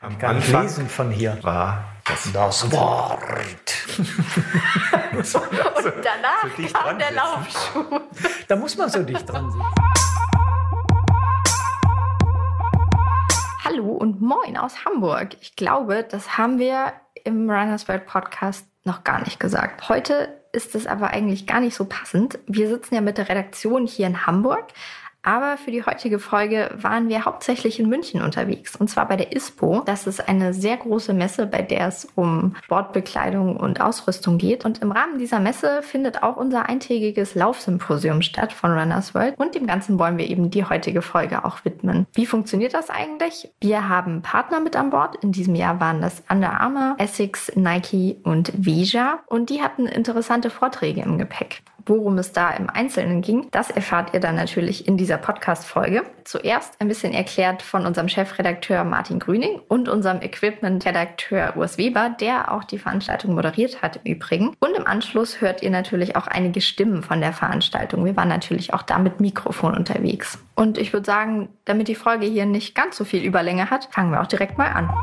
Am gar nicht lesen von hier. War das Wort. Und danach kam der Laufschuh. Da muss man so dicht dran sitzen. Hallo und moin aus Hamburg. Ich glaube, das haben wir im Runners World Podcast noch gar nicht gesagt. Heute ist es aber eigentlich gar nicht so passend. Wir sitzen ja mit der Redaktion hier in Hamburg. Aber für die heutige Folge waren wir hauptsächlich in München unterwegs. Und zwar bei der ISPO. Das ist eine sehr große Messe, bei der es um Sportbekleidung und Ausrüstung geht. Und im Rahmen dieser Messe findet auch unser eintägiges Laufsymposium statt von Runners World. Und dem Ganzen wollen wir eben die heutige Folge auch widmen. Wie funktioniert das eigentlich? Wir haben Partner mit an Bord. In diesem Jahr waren das Under Armour, Essex, Nike und Veja. Und die hatten interessante Vorträge im Gepäck. Worum es da im Einzelnen ging, das erfahrt ihr dann natürlich in dieser Podcast-Folge. Zuerst ein bisschen erklärt von unserem Chefredakteur Martin Grüning und unserem Equipment-Redakteur Urs Weber, der auch die Veranstaltung moderiert hat im Übrigen. Und im Anschluss hört ihr natürlich auch einige Stimmen von der Veranstaltung. Wir waren natürlich auch da mit Mikrofon unterwegs. Und ich würde sagen, damit die Folge hier nicht ganz so viel Überlänge hat, fangen wir auch direkt mal an.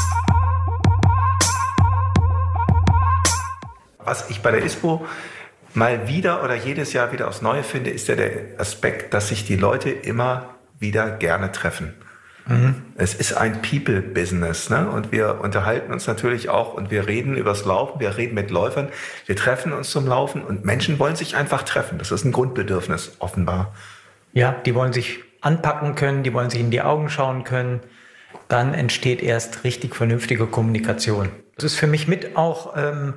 Was ich bei der ISPO mal wieder oder jedes Jahr wieder aufs Neue finde, ist ja der Aspekt, dass sich die Leute immer wieder gerne treffen. Mhm. Es ist ein People-Business, ne? Und wir unterhalten uns natürlich auch und wir reden übers Laufen, wir reden mit Läufern, wir treffen uns zum Laufen und Menschen wollen sich einfach treffen. Das ist ein Grundbedürfnis, offenbar. Ja, die wollen sich anpacken können, die wollen sich in die Augen schauen können. Dann entsteht erst richtig vernünftige Kommunikation. Das ist für mich mit auch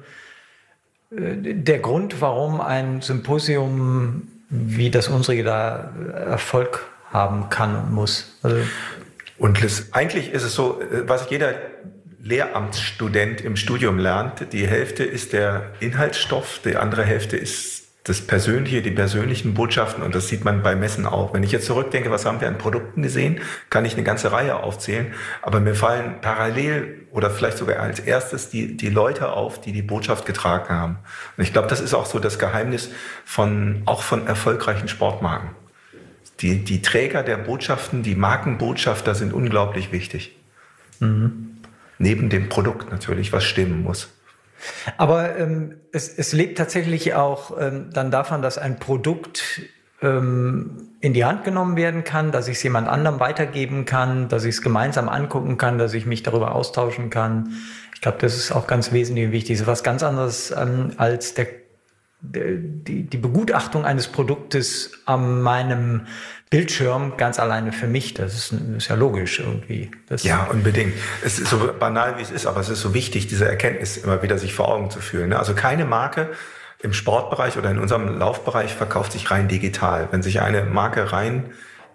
der Grund, warum ein Symposium wie das unsere da Erfolg haben kann und muss. Also und eigentlich ist es so, was jeder Lehramtsstudent im Studium lernt, die Hälfte ist der Inhaltsstoff, die andere Hälfte ist das Persönliche, die persönlichen Botschaften, und das sieht man bei Messen auch. Wenn ich jetzt zurückdenke, was haben wir an Produkten gesehen, kann ich eine ganze Reihe aufzählen, aber mir fallen parallel oder vielleicht sogar als erstes die Leute auf, die Botschaft getragen haben. Und ich glaube, das ist auch so das Geheimnis von erfolgreichen Sportmarken. Die Träger der Botschaften, die Markenbotschafter sind unglaublich wichtig. Mhm. Neben dem Produkt natürlich, was stimmen muss. Aber es lebt tatsächlich auch dann davon, dass ein Produkt in die Hand genommen werden kann, dass ich es jemand anderem weitergeben kann, dass ich es gemeinsam angucken kann, dass ich mich darüber austauschen kann. Ich glaube, das ist auch ganz wesentlich wichtig. Das ist was ganz anderes als die Begutachtung eines Produktes an meinem Bildschirm ganz alleine für mich. Das ist ja logisch irgendwie. Ja, unbedingt. Es ist so banal, wie es ist, aber es ist so wichtig, diese Erkenntnis immer wieder sich vor Augen zu führen. Also keine Marke im Sportbereich oder in unserem Laufbereich verkauft sich rein digital. Wenn sich eine Marke rein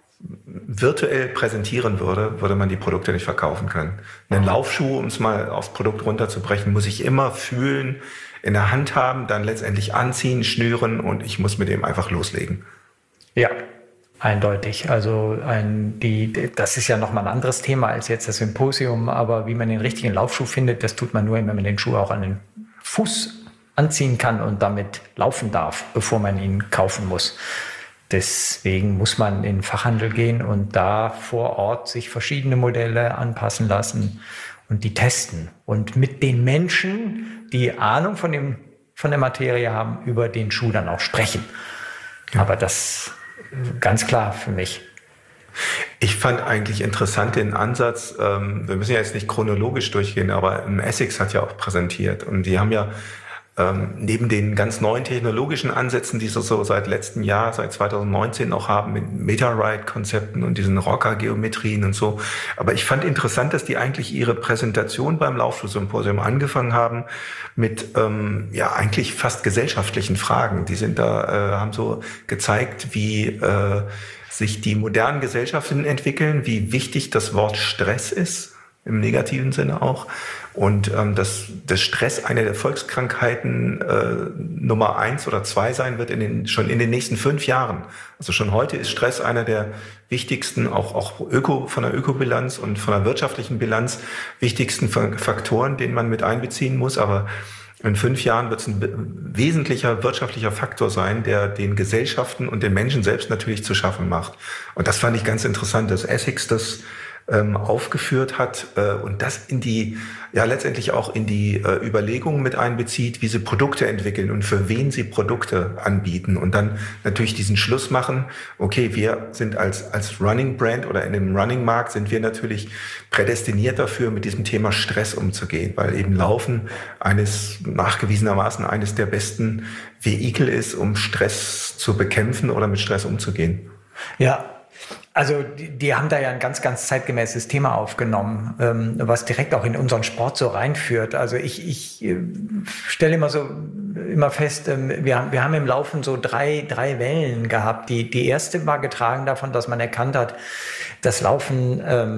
virtuell präsentieren würde, würde man die Produkte nicht verkaufen können. Einen Laufschuh, um es mal aufs Produkt runterzubrechen, muss ich immer fühlen, in der Hand haben, dann letztendlich anziehen, schnüren und ich muss mit dem einfach loslegen. Ja, eindeutig. Also das ist ja nochmal ein anderes Thema als jetzt das Symposium, aber wie man den richtigen Laufschuh findet, das tut man nur, wenn man den Schuh auch an den Fuß anziehen kann und damit laufen darf, bevor man ihn kaufen muss. Deswegen muss man in den Fachhandel gehen und da vor Ort sich verschiedene Modelle anpassen lassen und die testen. Und mit den Menschen, die Ahnung von der Materie haben, über den Schuh dann auch sprechen. Ja. Aber das ganz klar für mich. Ich fand eigentlich interessant den Ansatz, wir müssen ja jetzt nicht chronologisch durchgehen, aber Essex hat ja auch präsentiert und die haben ja neben den ganz neuen technologischen Ansätzen, die sie so seit letztem Jahr, seit 2019 auch haben, mit Meta-Ride-Konzepten und diesen Rocker-Geometrien und so. Aber ich fand interessant, dass die eigentlich ihre Präsentation beim Laufschuh-Symposium angefangen haben mit eigentlich fast gesellschaftlichen Fragen. Die sind da, haben so gezeigt, wie sich die modernen Gesellschaften entwickeln, wie wichtig das Wort Stress ist, im negativen Sinne auch. Und dass Stress eine der Volkskrankheiten Nummer 1 oder 2 sein wird schon in den nächsten 5 Jahren. Also schon heute ist Stress einer der wichtigsten, auch von der Ökobilanz und von der wirtschaftlichen Bilanz, wichtigsten Faktoren, den man mit einbeziehen muss. Aber in 5 Jahren wird es ein wesentlicher wirtschaftlicher Faktor sein, der den Gesellschaften und den Menschen selbst natürlich zu schaffen macht. Und das fand ich ganz interessant, dass Essex das aufgeführt hat und das letztendlich auch in die Überlegungen mit einbezieht, wie sie Produkte entwickeln und für wen sie Produkte anbieten und dann natürlich diesen Schluss machen, okay, wir sind als Running Brand oder in dem Running Markt sind wir natürlich prädestiniert dafür, mit diesem Thema Stress umzugehen, weil eben Laufen nachgewiesenermaßen eines der besten Vehikel ist, um Stress zu bekämpfen oder mit Stress umzugehen. Ja. Also die haben da ja ein ganz, ganz zeitgemäßes Thema aufgenommen, was direkt auch in unseren Sport so reinführt. Also ich stelle immer fest, wir haben im Laufen so drei Wellen gehabt. Die erste war getragen davon, dass man erkannt hat, dass Laufen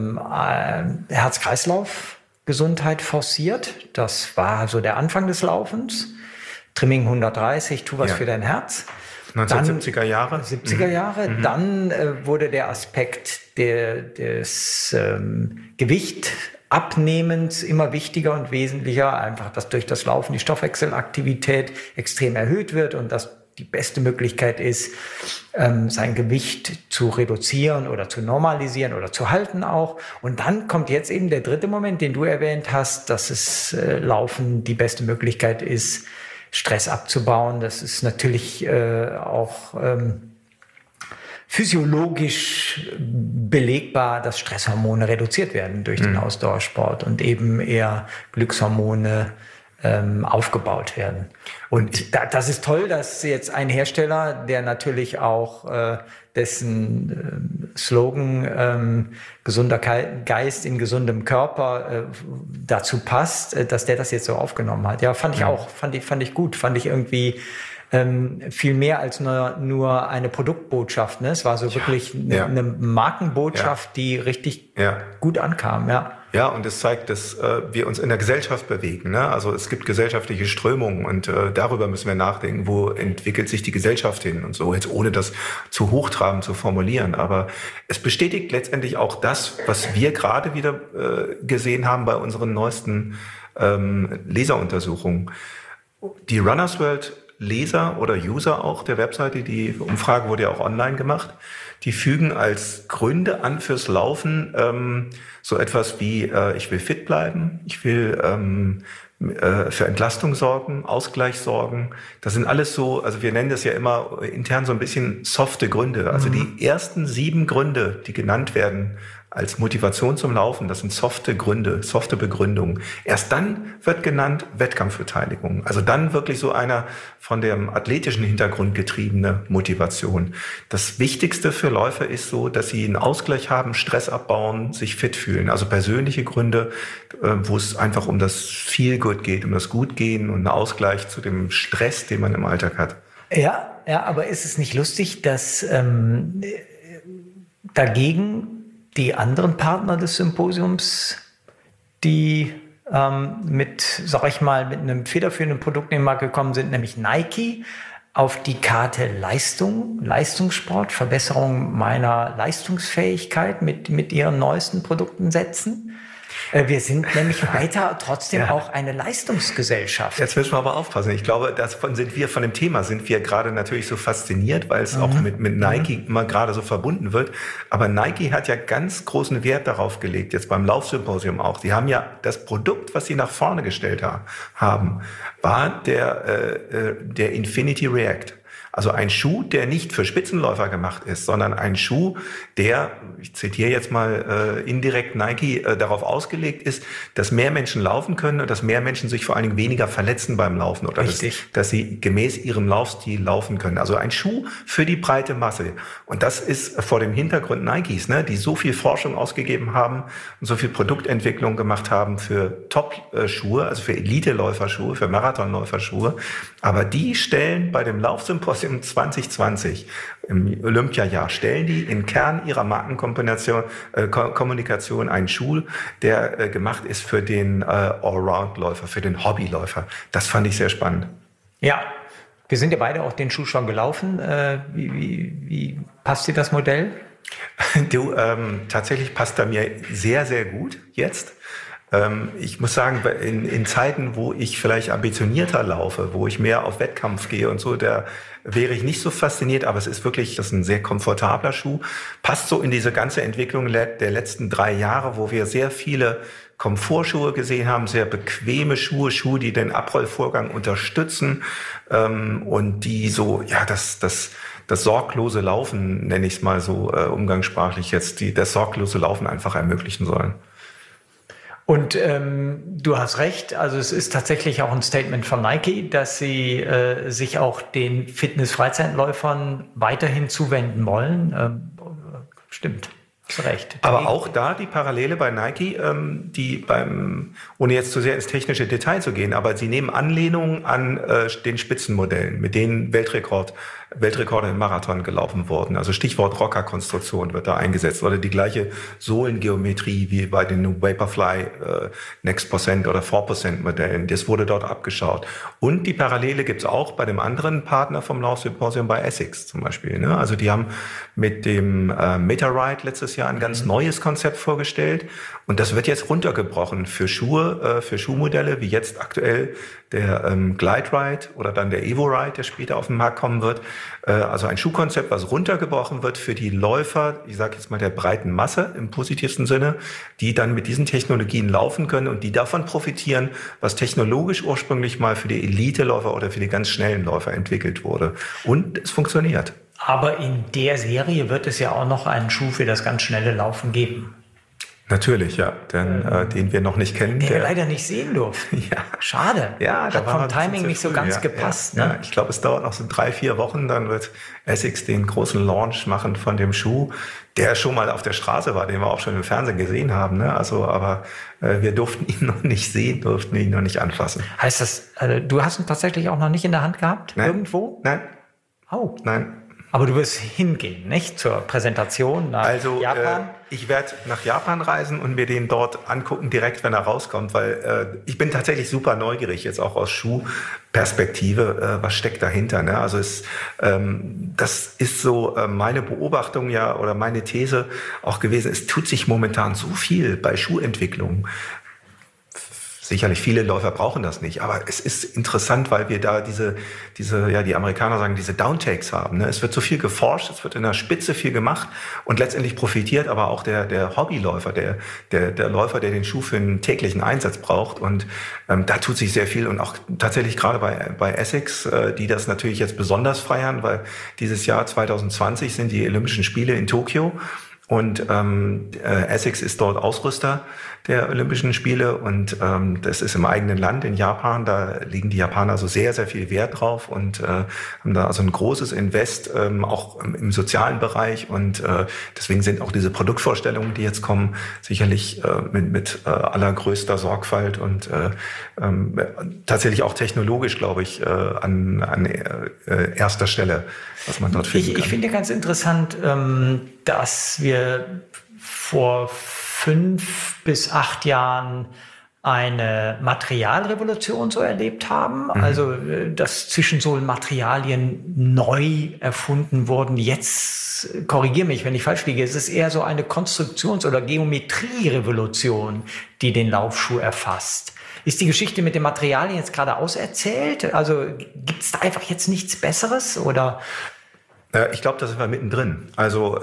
Herz-Kreislauf-Gesundheit forciert. Das war so der Anfang des Laufens. Trimming 130, tu was für dein Herz. 1970er Jahre. 70er Jahre. Mhm. Dann wurde der Aspekt des Gewichtabnehmens immer wichtiger und wesentlicher. Einfach, dass durch das Laufen die Stoffwechselaktivität extrem erhöht wird und dass die beste Möglichkeit ist, sein Gewicht zu reduzieren oder zu normalisieren oder zu halten auch. Und dann kommt jetzt eben der dritte Moment, den du erwähnt hast, dass es Laufen die beste Möglichkeit ist, Stress abzubauen. Das ist natürlich auch physiologisch belegbar, dass Stresshormone reduziert werden durch den Ausdauersport und eben eher Glückshormone aufgebaut werden. Und das ist toll, dass jetzt ein Hersteller, der natürlich auch dessen Slogan gesunder Geist in gesundem Körper dazu passt, dass der das jetzt so aufgenommen hat. Ja, fand ich gut, fand ich irgendwie viel mehr als nur eine Produktbotschaft. Ne? Es war so wirklich eine Markenbotschaft, die richtig gut ankam. Ja, und es zeigt, dass wir uns in der Gesellschaft bewegen. Ne? Also es gibt gesellschaftliche Strömungen und darüber müssen wir nachdenken, wo entwickelt sich die Gesellschaft hin und so, jetzt ohne das zu hochtrabend zu formulieren. Aber es bestätigt letztendlich auch das, was wir gerade wieder gesehen haben bei unseren neuesten Leseruntersuchungen. Die Runners World Leser oder User auch der Webseite, die Umfrage wurde ja auch online gemacht, die fügen als Gründe an fürs Laufen so etwas wie ich will fit bleiben, ich will für Entlastung sorgen, Ausgleich sorgen. Das sind alles so, also wir nennen das ja immer intern so ein bisschen softe Gründe. Also die ersten 7 Gründe, die genannt werden als Motivation zum Laufen, das sind softe Gründe, softe Begründungen. Erst dann wird genannt Wettkampfbeteiligung. Also dann wirklich so einer von dem athletischen Hintergrund getriebene Motivation. Das Wichtigste für Läufer ist so, dass sie einen Ausgleich haben, Stress abbauen, sich fit fühlen. Also persönliche Gründe, wo es einfach um das Feel-Good geht, um das Gutgehen und einen Ausgleich zu dem Stress, den man im Alltag hat. Ja, aber ist es nicht lustig, dass dagegen die anderen Partner des Symposiums, die mit einem federführenden Produkt in den Markt gekommen sind, nämlich Nike, auf die Karte Leistungssport, Verbesserung meiner Leistungsfähigkeit mit ihren neuesten Produkten setzen? Wir sind nämlich weiter trotzdem auch eine Leistungsgesellschaft. Jetzt müssen wir aber aufpassen. Ich glaube, von dem Thema sind wir gerade natürlich so fasziniert, weil es auch mit Nike immer gerade so verbunden wird. Aber Nike hat ja ganz großen Wert darauf gelegt, jetzt beim Laufsymposium auch. Sie haben ja das Produkt, was sie nach vorne gestellt haben, war der Infinity React. Also ein Schuh, der nicht für Spitzenläufer gemacht ist, sondern ein Schuh, der, ich zitiere jetzt mal indirekt Nike, darauf ausgelegt ist, dass mehr Menschen laufen können und dass mehr Menschen sich vor allen Dingen weniger verletzen beim Laufen oder dass sie gemäß ihrem Laufstil laufen können. Also ein Schuh für die breite Masse. Und das ist vor dem Hintergrund Nikes, ne, die so viel Forschung ausgegeben haben und so viel Produktentwicklung gemacht haben für Top-Schuhe, also für Elite-Läuferschuhe, für Marathonläuferschuhe. Aber die stellen bei dem Laufsymposium 2020 im Olympiajahr, stellen die im Kern ihrer Markenkommunikation einen Schuh, der gemacht ist für den Allround-Läufer, für den Hobbyläufer. Das fand ich sehr spannend. Ja, wir sind ja beide auch den Schuh schon gelaufen. Wie passt dir das Modell? Tatsächlich passt er mir sehr, sehr gut jetzt. Ich muss sagen, in Zeiten, wo ich vielleicht ambitionierter laufe, wo ich mehr auf Wettkampf gehe und so, da wäre ich nicht so fasziniert, aber es ist wirklich, das ist ein sehr komfortabler Schuh. Passt so in diese ganze Entwicklung der letzten 3 Jahre, wo wir sehr viele Komfortschuhe gesehen haben, sehr bequeme Schuhe, die den Abrollvorgang unterstützen und die so, ja, das sorglose Laufen, nenne ich es mal so umgangssprachlich jetzt, das sorglose Laufen einfach ermöglichen sollen. Und du hast recht, also es ist tatsächlich auch ein Statement von Nike, dass sie sich auch den Fitness-Freizeitläufern weiterhin zuwenden wollen. Stimmt, hast recht. Aber auch da die Parallele bei Nike, ohne jetzt zu sehr ins technische Detail zu gehen, aber sie nehmen Anlehnung an den Spitzenmodellen, mit denen Weltrekorde im Marathon gelaufen wurden. Also Stichwort Rocker-Konstruktion wird da eingesetzt oder die gleiche Sohlengeometrie wie bei den Vaporfly Next Percent oder 4% Modellen. Das wurde dort abgeschaut. Und die Parallele gibt's auch bei dem anderen Partner vom Laufsymposium bei Essex zum Beispiel. Ne? Also die haben mit dem MetaRide letztes Jahr ein ganz neues Konzept vorgestellt und das wird jetzt runtergebrochen für Schuhe, für Schuhmodelle wie jetzt aktuell der Glide Ride oder dann der Evo Ride, der später auf den Markt kommen wird. Also ein Schuhkonzept, was runtergebrochen wird für die Läufer, ich sage jetzt mal der breiten Masse im positivsten Sinne, die dann mit diesen Technologien laufen können und die davon profitieren, was technologisch ursprünglich mal für die Elite-Läufer oder für die ganz schnellen Läufer entwickelt wurde. Und es funktioniert. Aber in der Serie wird es ja auch noch einen Schuh für das ganz schnelle Laufen geben. Natürlich, ja, denn den wir noch nicht kennen. Den wir leider nicht sehen durften. Ja. Schade. Ja, hat vom Timing nicht so ganz gepasst. Ja, ne? Ja. Ich glaube, es dauert noch so 3-4 Wochen, dann wird Essex den großen Launch machen von dem Schuh, der schon mal auf der Straße war, den wir auch schon im Fernsehen gesehen haben. Ne? Also, aber wir durften ihn noch nicht sehen, durften ihn noch nicht anfassen. Heißt das, du hast ihn tatsächlich auch noch nicht in der Hand gehabt? Nein. Irgendwo? Nein. Oh. Nein. Aber du wirst hingehen, nicht? Zur Präsentation nach Japan? Ich werde nach Japan reisen und mir den dort angucken, direkt, wenn er rauskommt, weil ich bin tatsächlich super neugierig, jetzt auch aus Schuhperspektive, was steckt dahinter. Ne? Also das ist so meine Beobachtung ja oder meine These auch gewesen. Es tut sich momentan so viel bei Schuhentwicklung. Sicherlich, viele Läufer brauchen das nicht, aber es ist interessant, weil wir da die Amerikaner sagen, diese Downtakes haben. Ne? Es wird so viel geforscht, es wird in der Spitze viel gemacht und letztendlich profitiert aber auch der Hobbyläufer, der Läufer, der den Schuh für einen täglichen Einsatz braucht. Und da tut sich sehr viel und auch tatsächlich gerade bei Essex, die das natürlich jetzt besonders feiern, weil dieses Jahr 2020 sind die Olympischen Spiele in Tokio. Und Essex ist dort Ausrüster der Olympischen Spiele und das ist im eigenen Land in Japan. Da legen die Japaner so sehr, sehr viel Wert drauf und haben da also ein großes Invest, auch im sozialen Bereich. Und deswegen sind auch diese Produktvorstellungen, die jetzt kommen, sicherlich mit allergrößter Sorgfalt und tatsächlich auch technologisch, glaube ich, an erster Stelle, was man dort finden kann. Ich finde ganz interessant, dass wir vor 5 bis 8 Jahren eine Materialrevolution so erlebt haben, also dass Zwischensohlenmaterialien neu erfunden wurden. Jetzt, korrigiere mich, wenn ich falsch liege, es ist eher so eine Konstruktions- oder Geometrierevolution, die den Laufschuh erfasst. Ist die Geschichte mit den Materialien jetzt gerade auserzählt? Also gibt es da einfach jetzt nichts Besseres oder? Ich glaube, da sind wir mittendrin. Also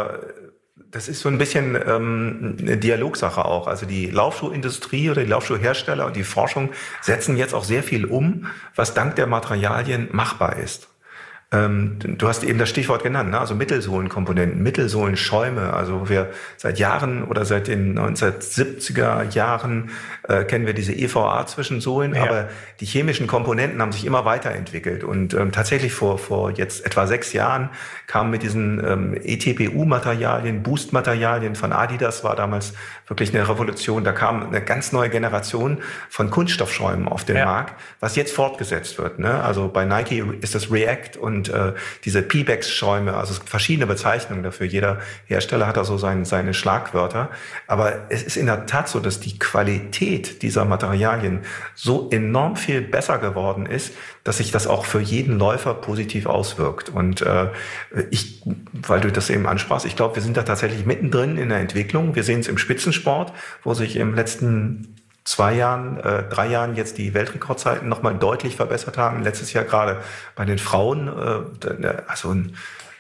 das ist so ein bisschen eine Dialogsache auch. Also die Laufschuhindustrie oder die Laufschuhhersteller und die Forschung setzen jetzt auch sehr viel um, was dank der Materialien machbar ist. Du hast eben das Stichwort genannt, ne? Also Mittelsohlenkomponenten, Mittelsohlenschäume. Also wir seit Jahren oder seit den 1970er Jahren kennen wir diese EVA-Zwischensohlen, ja. Aber die chemischen Komponenten haben sich immer weiterentwickelt. Und tatsächlich vor jetzt etwa 6 Jahren kamen mit diesen ETPU-Materialien, Boost-Materialien von Adidas, war damals wirklich eine Revolution. Da kam eine ganz neue Generation von Kunststoffschäumen auf den Markt, was jetzt fortgesetzt wird. Ne? Also bei Nike ist das React und und diese Pebax-Schäume, also es gibt verschiedene Bezeichnungen dafür. Jeder Hersteller hat da so seine Schlagwörter. Aber es ist in der Tat so, dass die Qualität dieser Materialien so enorm viel besser geworden ist, dass sich das auch für jeden Läufer positiv auswirkt. Und weil du das eben ansprachst, ich glaube, wir sind da tatsächlich mittendrin in der Entwicklung. Wir sehen es im Spitzensport, wo sich im letzten 3 Jahren jetzt die Weltrekordzeiten nochmal deutlich verbessert haben. Letztes Jahr gerade bei den Frauen, also ein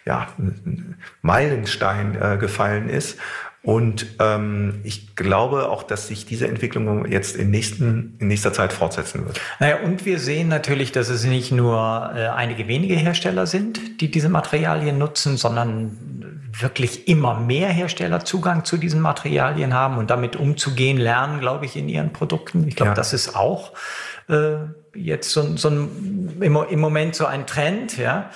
Meilenstein gefallen ist. Und ich glaube auch, dass sich diese Entwicklung jetzt in nächster Zeit fortsetzen wird. Naja, und wir sehen natürlich, dass es nicht nur einige wenige Hersteller sind, die diese Materialien nutzen, sondern wirklich immer mehr Hersteller Zugang zu diesen Materialien haben und damit umzugehen lernen, glaube ich, in ihren Produkten. Ich glaube, das ist auch jetzt im Moment so ein Trend. Ja.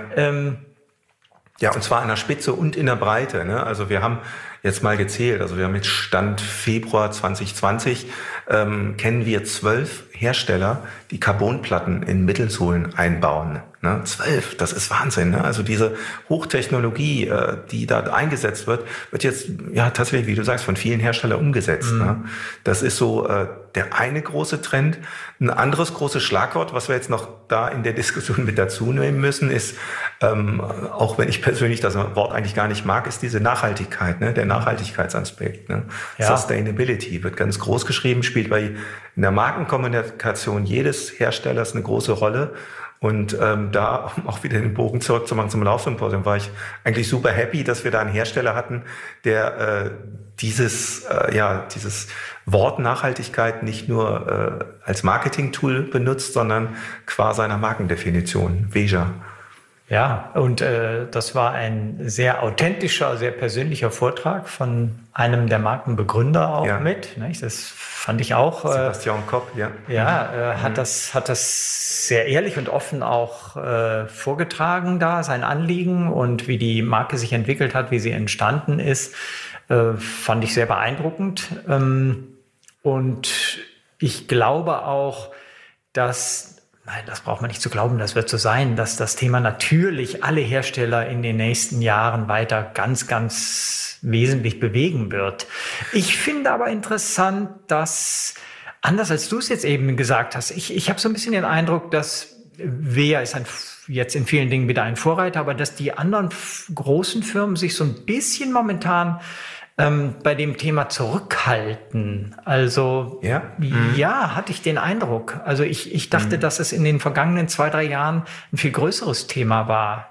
Ja, und zwar in der Spitze und in der Breite. Ne? Also wir haben jetzt mal gezählt, also wir haben mit Stand Februar 2020 kennen wir 12 Hersteller, die Carbonplatten in Mittelsohlen einbauen. Ne? 12, das ist Wahnsinn. Ne? Also diese Hochtechnologie, die da eingesetzt wird jetzt tatsächlich, wie du sagst, von vielen Herstellern umgesetzt. Ne? Das ist so der eine große Trend. Ein anderes großes Schlagwort, was wir jetzt noch da in der Diskussion mit dazu nehmen müssen, ist, auch wenn ich persönlich das Wort eigentlich gar nicht mag, ist diese Nachhaltigkeit, ne? Der Nachhaltigkeitsaspekt. Ne? Ja. Sustainability wird ganz groß geschrieben, spielt in der Markenkommunikation jedes Herstellers eine große Rolle. Und da auch wieder den Bogen zurückzumachen zum Laufsymposium, war ich eigentlich super happy, dass wir da einen Hersteller hatten, der dieses Wort Nachhaltigkeit nicht nur als Marketing-Tool benutzt, sondern qua seiner Markendefinition, Veja. Ja, und das war ein sehr authentischer, sehr persönlicher Vortrag von einem der Markenbegründer auch mit. Ne? Das fand ich auch. Sebastian Kopp, ja. Ja, hat das sehr ehrlich und offen auch vorgetragen da, sein Anliegen und wie die Marke sich entwickelt hat, wie sie entstanden ist, fand ich sehr beeindruckend. Und ich glaube auch, dass nein, das braucht man nicht zu glauben, das wird so sein, dass das Thema natürlich alle Hersteller in den nächsten Jahren weiter ganz, ganz wesentlich bewegen wird. Ich finde aber interessant, dass, anders als du es jetzt eben gesagt hast, ich habe so ein bisschen den Eindruck, dass Veja ist jetzt in vielen Dingen wieder ein Vorreiter, aber dass die anderen großen Firmen sich so ein bisschen momentan bei dem Thema zurückhalten. Also hatte ich den Eindruck. Also ich dachte, dass es in den vergangenen 2-3 Jahren ein viel größeres Thema war.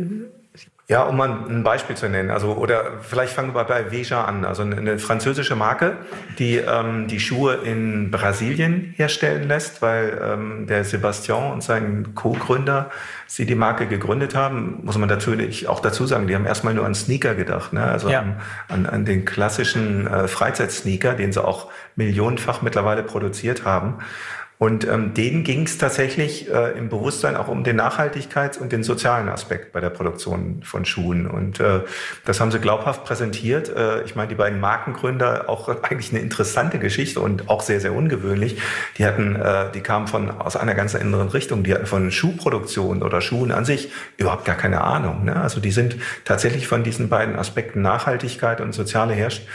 Ja, um mal ein Beispiel zu nennen, oder vielleicht fangen wir bei Veja an, also eine französische Marke, die die Schuhe in Brasilien herstellen lässt, weil der Sebastian und sein Co-Gründer sie die Marke gegründet haben, muss man natürlich auch dazu sagen, die haben erstmal nur an Sneaker gedacht, ne? Also an den klassischen Freizeitsneaker, den sie auch millionenfach mittlerweile produziert haben. Und denen ging es tatsächlich im Bewusstsein auch um den Nachhaltigkeits- und den sozialen Aspekt bei der Produktion von Schuhen. Und das haben sie glaubhaft präsentiert. Ich meine, die beiden Markengründer, auch eigentlich eine interessante Geschichte und auch sehr, sehr ungewöhnlich. Die kamen aus einer ganz anderen Richtung. Die hatten von Schuhproduktion oder Schuhen an sich überhaupt gar keine Ahnung. Ne? Also die sind tatsächlich von diesen beiden Aspekten Nachhaltigkeit und soziale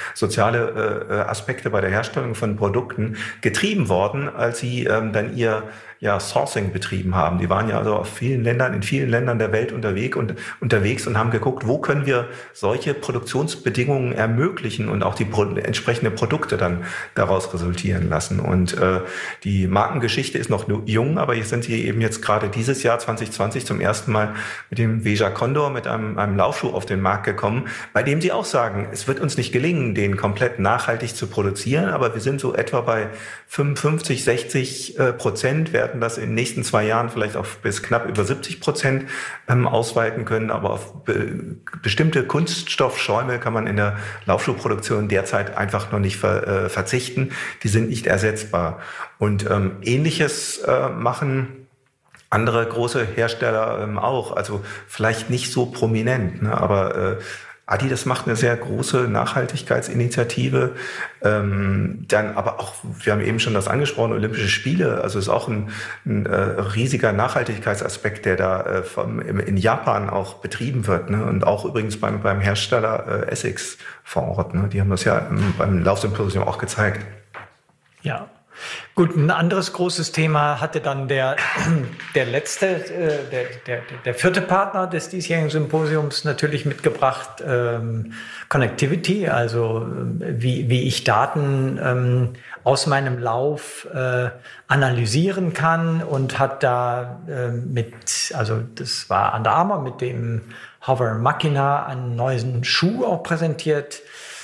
Aspekte bei der Herstellung von Produkten getrieben worden, als sie dann ihr Sourcing betrieben haben. Die waren ja also in vielen Ländern der Welt unterwegs und haben geguckt, wo können wir solche Produktionsbedingungen ermöglichen und auch die entsprechende Produkte dann daraus resultieren lassen. Und die Markengeschichte ist noch jung, aber hier sind sie eben jetzt gerade dieses Jahr 2020 zum ersten Mal mit dem Veja Condor, mit einem Laufschuh auf den Markt gekommen, bei dem sie auch sagen, es wird uns nicht gelingen, den komplett nachhaltig zu produzieren, aber wir sind so etwa bei 55-60%, werden das in den nächsten 2 Jahren vielleicht auf bis knapp über 70% ausweiten können. Aber auf bestimmte Kunststoffschäume kann man in der Laufschuhproduktion derzeit einfach noch nicht verzichten. Die sind nicht ersetzbar. Und Ähnliches machen andere große Hersteller auch. Also vielleicht nicht so prominent, ne? Aber Adidas macht eine sehr große Nachhaltigkeitsinitiative. Dann aber auch, wir haben eben schon das angesprochen, Olympische Spiele. Also ist auch ein riesiger Nachhaltigkeitsaspekt, der da in Japan auch betrieben wird. Ne? Und auch übrigens beim Hersteller Essex vor Ort. Ne? Die haben das ja beim Laufsymposium auch gezeigt. Ja. Gut, ein anderes großes Thema hatte dann der vierte Partner des diesjährigen Symposiums natürlich mitgebracht, Connectivity, also wie ich Daten aus meinem Lauf analysieren kann, und hat da also das war Under Armour mit dem Hover Machina, einen neuen Schuh auch präsentiert,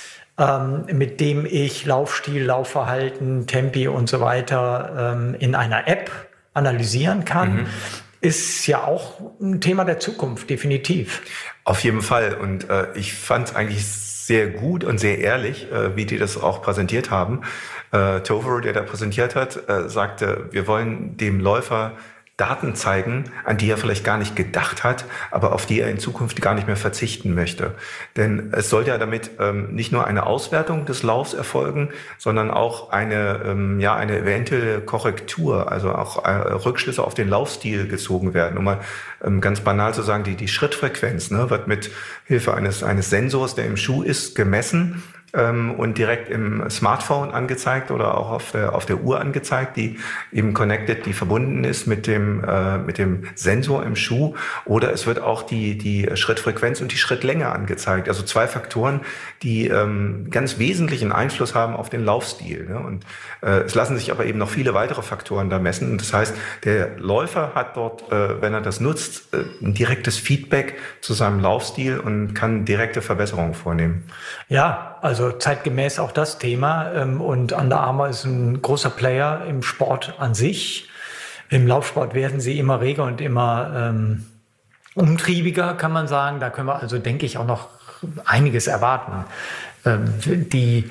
mit dem ich Laufstil, Laufverhalten, Tempi und so weiter in einer App analysieren kann. Ist ja auch ein Thema der Zukunft, definitiv. Auf jeden Fall. Und ich fand es eigentlich sehr gut und sehr ehrlich, wie die das auch präsentiert haben. Tover, der da präsentiert hat, sagte, wir wollen dem Läufer Daten zeigen, an die er vielleicht gar nicht gedacht hat, aber auf die er in Zukunft gar nicht mehr verzichten möchte. Denn es soll ja damit nicht nur eine Auswertung des Laufs erfolgen, sondern auch eine eventuelle Korrektur, also auch Rückschlüsse auf den Laufstil gezogen werden. Um mal ganz banal zu sagen, die Schrittfrequenz wird mit Hilfe eines Sensors, der im Schuh ist, gemessen und direkt im Smartphone angezeigt oder auch auf der Uhr angezeigt, die eben connected, die verbunden ist mit dem Sensor im Schuh, oder es wird auch die Schrittfrequenz und die Schrittlänge angezeigt. Also 2 Faktoren, die ganz wesentlichen Einfluss haben auf den Laufstil. Ne? Und es lassen sich aber eben noch viele weitere Faktoren da messen. Und das heißt, der Läufer hat dort, wenn er das nutzt, ein direktes Feedback zu seinem Laufstil und kann direkte Verbesserungen vornehmen. Ja, also zeitgemäß auch das Thema. Und Under Armour ist ein großer Player im Sport an sich. Im Laufsport werden sie immer reger und immer umtriebiger, kann man sagen. Da können wir also, denke ich, auch noch einiges erwarten. Die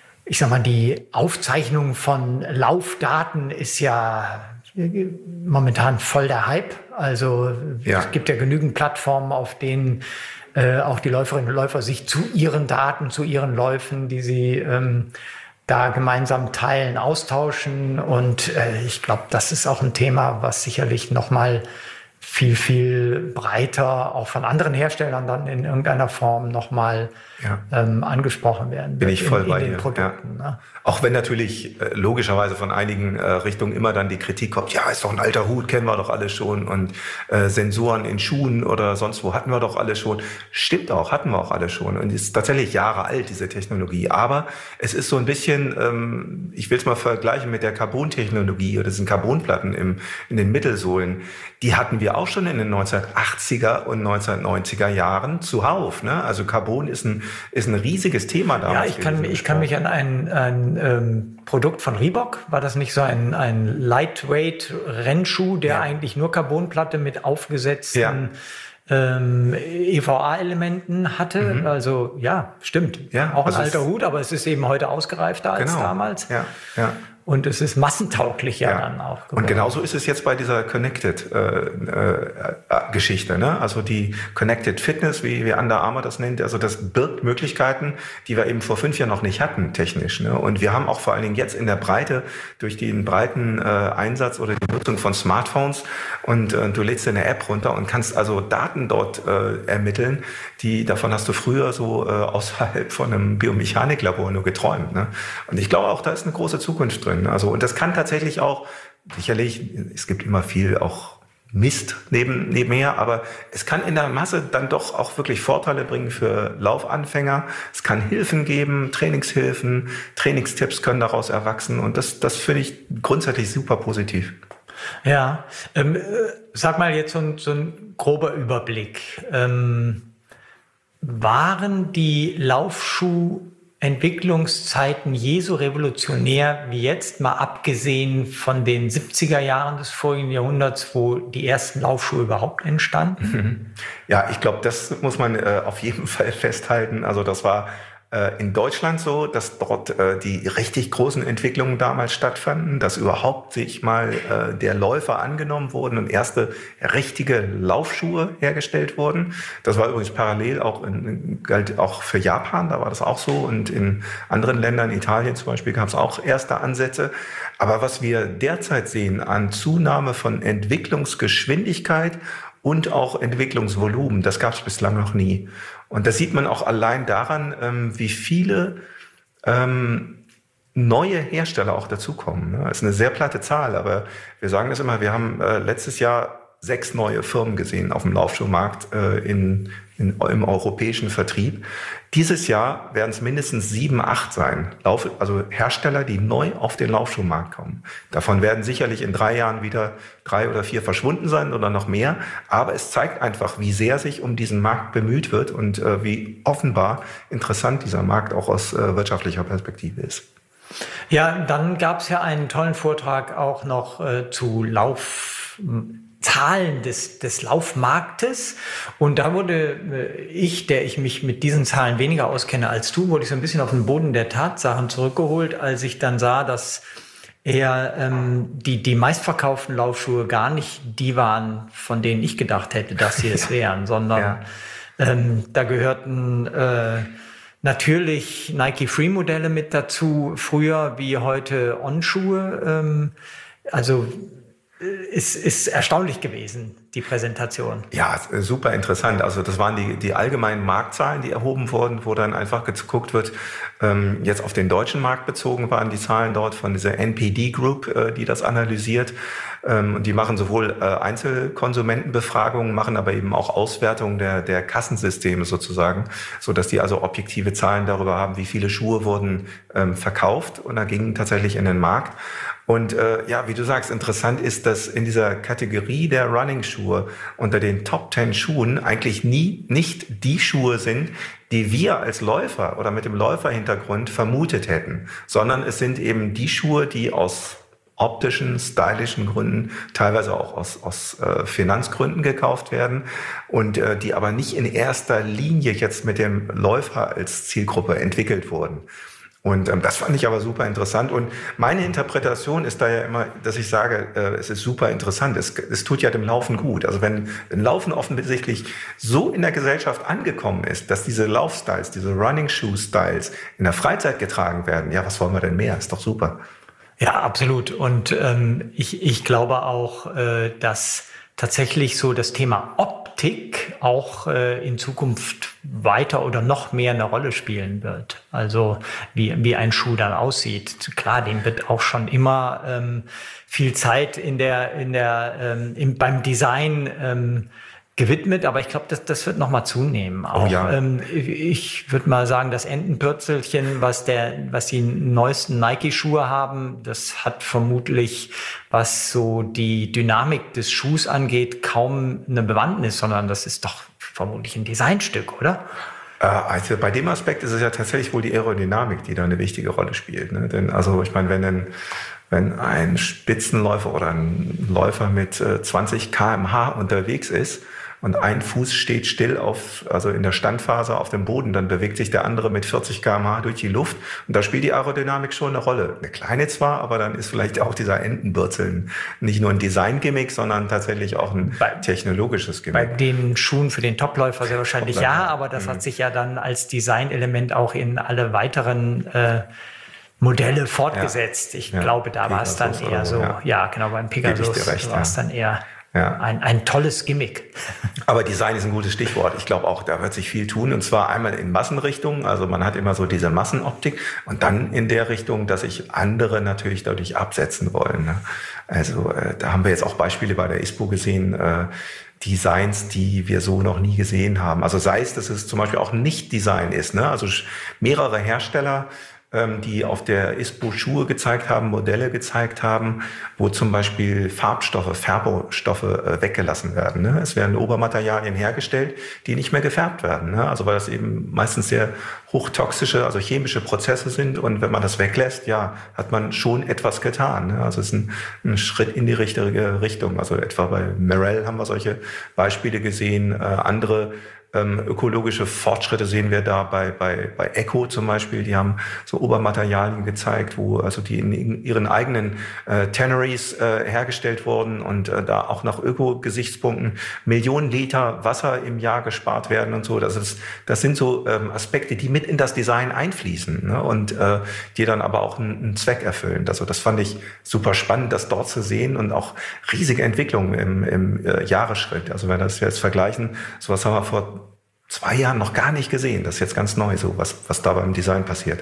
Aufzeichnung von Laufdaten ist ja momentan voll der Hype. Also es gibt ja genügend Plattformen, auf denen auch die Läuferinnen und Läufer sich zu ihren Daten, zu ihren Läufen, die sie da gemeinsam teilen, austauschen. Und ich glaube, das ist auch ein Thema, was sicherlich nochmal viel, viel breiter auch von anderen Herstellern dann in irgendeiner Form nochmal angesprochen werden wird. Bin ich voll bei den dir. Produkten. Ja. Auch wenn natürlich logischerweise von einigen Richtungen immer dann die Kritik kommt, ja, ist doch ein alter Hut, kennen wir doch alle schon, und Sensoren in Schuhen oder sonst wo hatten wir doch alle schon. Stimmt auch, hatten wir auch alle schon, und ist tatsächlich Jahre alt, diese Technologie. Aber es ist so ein bisschen, ich will es mal vergleichen mit der Carbon-Technologie oder diesen Carbonplatten in den Mittelsohlen. Die hatten wir auch schon in den 1980er und 1990er Jahren zuhauf. Ne? Also Carbon ist ein riesiges Thema damals. Ja, ich kann mich an ein Produkt von Reebok, war das nicht so ein Lightweight-Rennschuh, der eigentlich nur Carbonplatte mit aufgesetzten EVA-Elementen hatte. Also ja, stimmt. Ja, auch ein alter Hut, aber es ist eben heute ausgereifter als damals. Ja, ja. Und es ist massentauglicher dann auch geworden. Und genauso ist es jetzt bei dieser Connected-Geschichte. Ne? Also die Connected Fitness, wie Under Armour das nennt, also das birgt Möglichkeiten, die wir eben vor 5 Jahren noch nicht hatten, technisch. Ne? Und wir haben auch vor allen Dingen jetzt in der Breite, durch den breiten Einsatz oder die Nutzung von Smartphones, und du lädst eine App runter und kannst also Daten dort ermitteln, davon hast du früher so außerhalb von einem Biomechaniklabor nur geträumt. Ne? Und ich glaube auch, da ist eine große Zukunft drin. Also, und das kann tatsächlich auch, sicherlich, es gibt immer viel auch Mist nebenher, aber es kann in der Masse dann doch auch wirklich Vorteile bringen für Laufanfänger. Es kann Hilfen geben, Trainingshilfen, Trainingstipps können daraus erwachsen, und das finde ich grundsätzlich super positiv. Ja, sag mal jetzt so ein grober Überblick. Waren die Laufschuh-Entwicklungszeiten je so revolutionär wie jetzt, mal abgesehen von den 70er Jahren des vorigen Jahrhunderts, wo die ersten Laufschuhe überhaupt entstanden? Ja, ich glaube, das muss man auf jeden Fall festhalten. Also das war in Deutschland so, dass dort die richtig großen Entwicklungen damals stattfanden, dass überhaupt sich mal der Läufer angenommen wurden und erste richtige Laufschuhe hergestellt wurden. Das war übrigens parallel galt auch für Japan, da war das auch so. Und in anderen Ländern, Italien zum Beispiel, gab es auch erste Ansätze. Aber was wir derzeit sehen an Zunahme von Entwicklungsgeschwindigkeit und auch Entwicklungsvolumen, das gab es bislang noch nie. Und das sieht man auch allein daran, wie viele neue Hersteller auch dazukommen. Das ist eine sehr platte Zahl, aber wir sagen das immer, wir haben letztes Jahr 6 neue Firmen gesehen auf dem Laufschuhmarkt im europäischen Vertrieb. Dieses Jahr werden es mindestens 7, 8 sein. Also Hersteller, die neu auf den Laufschuhmarkt kommen. Davon werden sicherlich in 3 Jahren wieder 3 oder 4 verschwunden sein oder noch mehr. Aber es zeigt einfach, wie sehr sich um diesen Markt bemüht wird und wie offenbar interessant dieser Markt auch aus wirtschaftlicher Perspektive ist. Ja, dann gab es ja einen tollen Vortrag auch noch zu Zahlen des Laufmarktes. Und da wurde der ich mich mit diesen Zahlen weniger auskenne als du, wurde ich so ein bisschen auf den Boden der Tatsachen zurückgeholt, als ich dann sah, dass eher die meistverkauften Laufschuhe gar nicht die waren, von denen ich gedacht hätte, dass sie es wären, sondern da gehörten natürlich Nike Free Modelle mit dazu, früher wie heute On-Schuhe. Also ist erstaunlich gewesen, die Präsentation. Ja, super interessant. Also das waren die allgemeinen Marktzahlen, die erhoben wurden, wo dann einfach geguckt wird, jetzt auf den deutschen Markt bezogen waren die Zahlen dort von dieser NPD Group, die das analysiert. Und die machen sowohl Einzelkonsumentenbefragungen, machen aber eben auch Auswertungen der Kassensysteme sozusagen, so dass die also objektive Zahlen darüber haben, wie viele Schuhe wurden verkauft und da gingen tatsächlich in den Markt. Und wie du sagst, interessant ist, dass in dieser Kategorie der Running-Schuhe unter den Top 10 Schuhen eigentlich nicht die Schuhe sind, die wir als Läufer oder mit dem Läuferhintergrund vermutet hätten, sondern es sind eben die Schuhe, die aus optischen, stylischen Gründen, teilweise auch aus Finanzgründen gekauft werden und die aber nicht in erster Linie jetzt mit dem Läufer als Zielgruppe entwickelt wurden. Und das fand ich aber super interessant. Und meine Interpretation ist da ja immer, dass ich sage, es ist super interessant. Es tut ja dem Laufen gut. Also wenn Laufen offensichtlich so in der Gesellschaft angekommen ist, dass diese Laufstyles, diese Running-Shoe-Styles in der Freizeit getragen werden, ja, was wollen wir denn mehr? Ist doch super. Ja, absolut. Und ich glaube auch, dass tatsächlich so das Thema Optik auch in Zukunft weiter oder noch mehr eine Rolle spielen wird. Also wie ein Schuh dann aussieht. Klar, dem wird auch schon immer viel Zeit beim Design gewidmet, aber ich glaube, das wird noch mal zunehmen. Auch, ich würde mal sagen, das Entenpürzelchen, was die neuesten Nike-Schuhe haben, das hat vermutlich, was so die Dynamik des Schuhs angeht, kaum eine Bewandtnis, sondern das ist doch vermutlich ein Designstück, oder? Also bei dem Aspekt ist es ja tatsächlich wohl die Aerodynamik, die da eine wichtige Rolle spielt. Ne? Denn also ich meine, wenn ein Spitzenläufer oder ein Läufer mit 20 km/h unterwegs ist und ein Fuß steht still also in der Standphase auf dem Boden, dann bewegt sich der andere mit 40 km/h durch die Luft. Und da spielt die Aerodynamik schon eine Rolle. Eine kleine zwar, aber dann ist vielleicht auch dieser Entenbürzeln nicht nur ein Design-Gimmick, sondern tatsächlich auch ein technologisches Gimmick. Bei den Schuhen für den Topläufer sehr wahrscheinlich aber das hat sich ja dann als Designelement auch in alle weiteren Modelle fortgesetzt. Ich glaube, da war es dann eher so. Ja, genau, beim Pegasus war es dann eher ein tolles Gimmick. Aber Design ist ein gutes Stichwort. Ich glaube auch, da wird sich viel tun. Und zwar einmal in Massenrichtungen. Also man hat immer so diese Massenoptik. Und dann in der Richtung, dass sich andere natürlich dadurch absetzen wollen. Ne? Also da haben wir jetzt auch Beispiele bei der ISPO gesehen, Designs, die wir so noch nie gesehen haben. Also sei es, dass es zum Beispiel auch Nicht-Design ist. Ne? Also mehrere Hersteller, die auf der ISPO Schuhe gezeigt haben, Modelle gezeigt haben, wo zum Beispiel Färbstoffe weggelassen werden. Ne? Es werden Obermaterialien hergestellt, die nicht mehr gefärbt werden. Ne? Also weil das eben meistens sehr hochtoxische, also chemische Prozesse sind. Und wenn man das weglässt, hat man schon etwas getan. Ne? Also es ist ein Schritt in die richtige Richtung. Also etwa bei Merrell haben wir solche Beispiele gesehen. Andere ökologische Fortschritte sehen wir da bei Echo zum Beispiel. Die haben so Obermaterialien gezeigt, wo also die in ihren eigenen Tanneries hergestellt wurden und da auch nach Öko-Gesichtspunkten Millionen Liter Wasser im Jahr gespart werden und so. Das sind so Aspekte, die mit in das Design einfließen, ne? Und die dann aber auch einen Zweck erfüllen. Also das fand ich super spannend, das dort zu sehen und auch riesige Entwicklungen im Jahresschritt. Also wenn wir das jetzt vergleichen, sowas haben wir vor 2 Jahren noch gar nicht gesehen. Das ist jetzt ganz neu, so was da beim Design passiert.